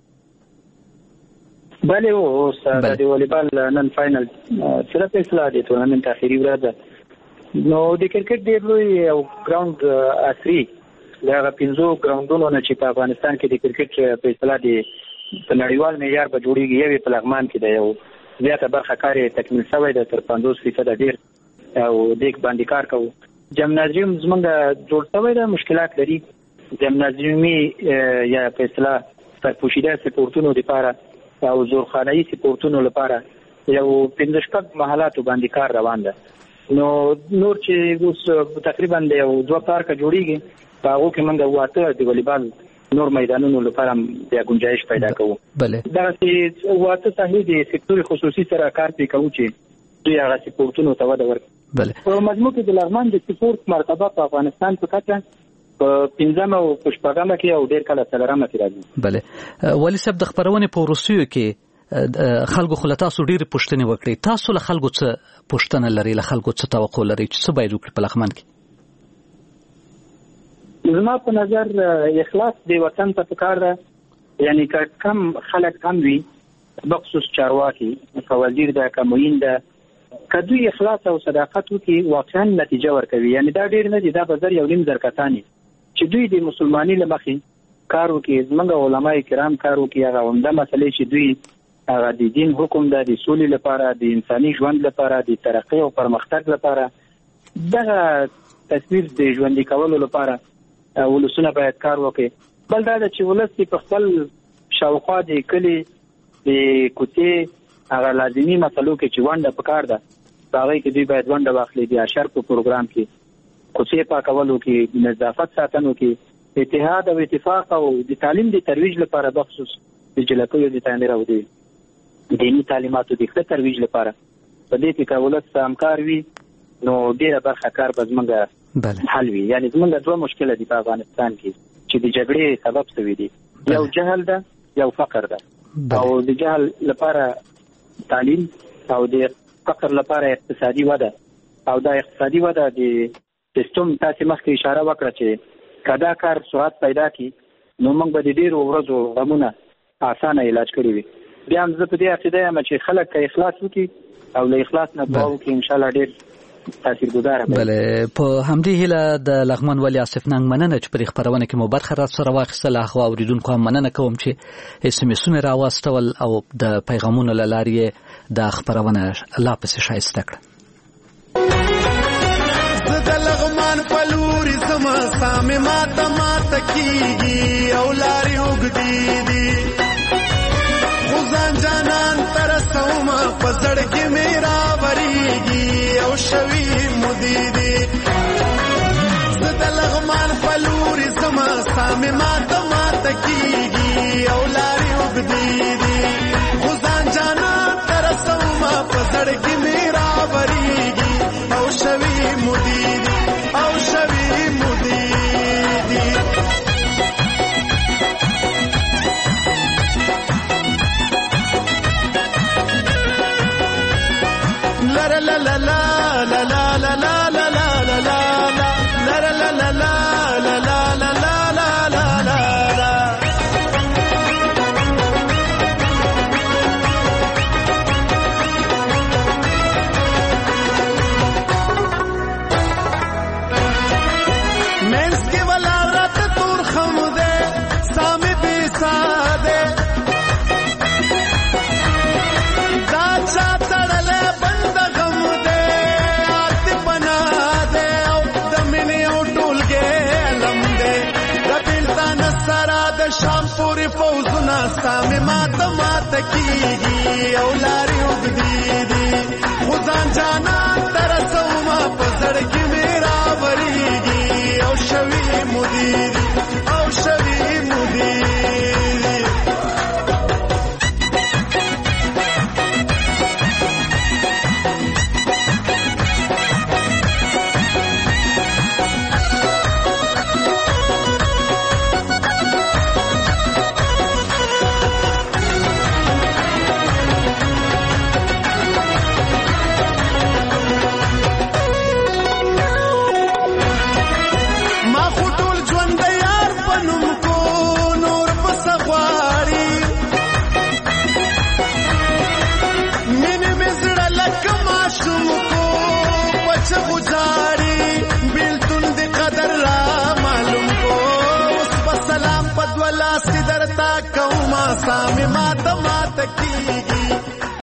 بله اوس د والیبال نن فاینل سره په اصلاح دي ټورنمنټ اخري ورځ ده. نو د کرکټ ډېر لوی او ګراوند عصري دغه پنځو ګراوندونو نه چې په افغانستان کې د کرکټ په اصطلاح د په نړیوال معیار به جوړېږي یو په لغمان کې دی. یو زیاته برخه کار یې تکمیل شوی ده، تر پنځوس فیصده ډېر او دې باندې کار کوو. جمنازیوم زمونږ جوړ شوی ده، مشکلات لري. جمنازیومي یا په اصطلاح سرپوشیده سپورټونو لپاره او زورخانه‌ایي سپورټونو لپاره یو پنځه شپږ محلاتو باندې کار روان ده. نو نور چې اوس تقریبا د یو دوه پارکه جوړېږي په هغو کې موږ واته د والیبال نور میدانونو لپاره بیا گنجایش پیدا کوو. بله دغسې واته ساحې د سکتور خصوصي سره کار پرې کوو چې دوی هغه سپورتونو ته وده ورکړي. بله په مجموع کې د لغمان د سپورت مرتبه په افغانستان په کچه په پنځمه او په شپږمه کې او ډېر کله څلورمه کې راځي. بله والي صاحب د خبرونې په وروستیو کې خلکو خو له تاسو ډېرې پوښتنې وکړې. تاسو له خلکو څه پوښتنه لرئ، له خلکو څه توقع لرئ چې څه باید وکړي په لغمان کې؟ زما په نظر اخلاص د وطن ته پکار ده. یعنی که کم خلک کم وي بخصوص چارواکي که وزیر ده که معین ده، که دوی اخلاص او صداقت وکړي واقعا نتیجه ورکوي. یعنی دا ډېر نه دي، دا به زر یو نیم زر کسان چې دوی د مسلمانۍ له مخې کار وکړي، زموږ علما کرام کار وکړي، هغه عمده مسلې چې دوی هغه د دین حکم ده، د سولې لپاره، د انساني ژوند لپاره، د ترقۍ او پرمختګ لپاره، دغه تصویر د ژوندي کولو لپاره ولسونه باید کار وکړي. بل دا ده چې ولس په خپل شاوخوا د کلي د کوڅې هغه لازمي مسلو کې چې ونډه پکار ده په هغې کې دوی باید ونډه واخلي. د اشر په پروګرام کې کوڅې پاکولو کې، د نظافت ساتنو کې، اتحاد او اتفاق او د تعلیم د ترویج لپاره بخصوص د جلکیو د تعمیر او د دیني تعلیماتو د ښه ترویج لپاره په دې کې که ولس همکار وي نو ډېره برخه کار به زموږ حل وي. یعنې زموږ دوه مشکله دي په افغانستان کې چې د جګړې سبب شوي دي، یو جهل ده یو فقر ده. او د جهل لپاره تعلیم او د فقر لپاره اقتصادي وده. او دا اقتصادي وده د سیستم تاسې مخکې اشاره وکړه چې که دا کار سرعت پیدا کړي نو موږ به د ډېرو ورځو غمونه اسانه علاج کړي وي. بیا هم زه په دې عقیده یم چې خلک که اخلاص وکړي او له اخلاص نه دعا وکړي انشاءالله ډېر تاثیرګذاره به. بله په همدې هیله د لغمان والي آصف ننګ مننه چې په خبرونه کې مو برخه راسره واخیستله. هغو اورېدونکو هم مننه کوم چې اس ام اسونه راواستول او د پیغامونو له لارې د خبرونه لا پسې ښایسته کړه. زه د لغمان په لورې ځمه، ستا مې ماته ماته کېږي او لارې اوږدې دي، خو ځان جانان ته رسومه په زړه کې مې راورېږي او شوي مودې دي. زه د لغمان په لورې ځمه، ستا مې ماته ماته کېږي او لارې اوږدې دي، خو ځان جانان ته رسومه په زړه کې مې راورېږي او شوي مودې دي او شوي مودې دي. La la la la la la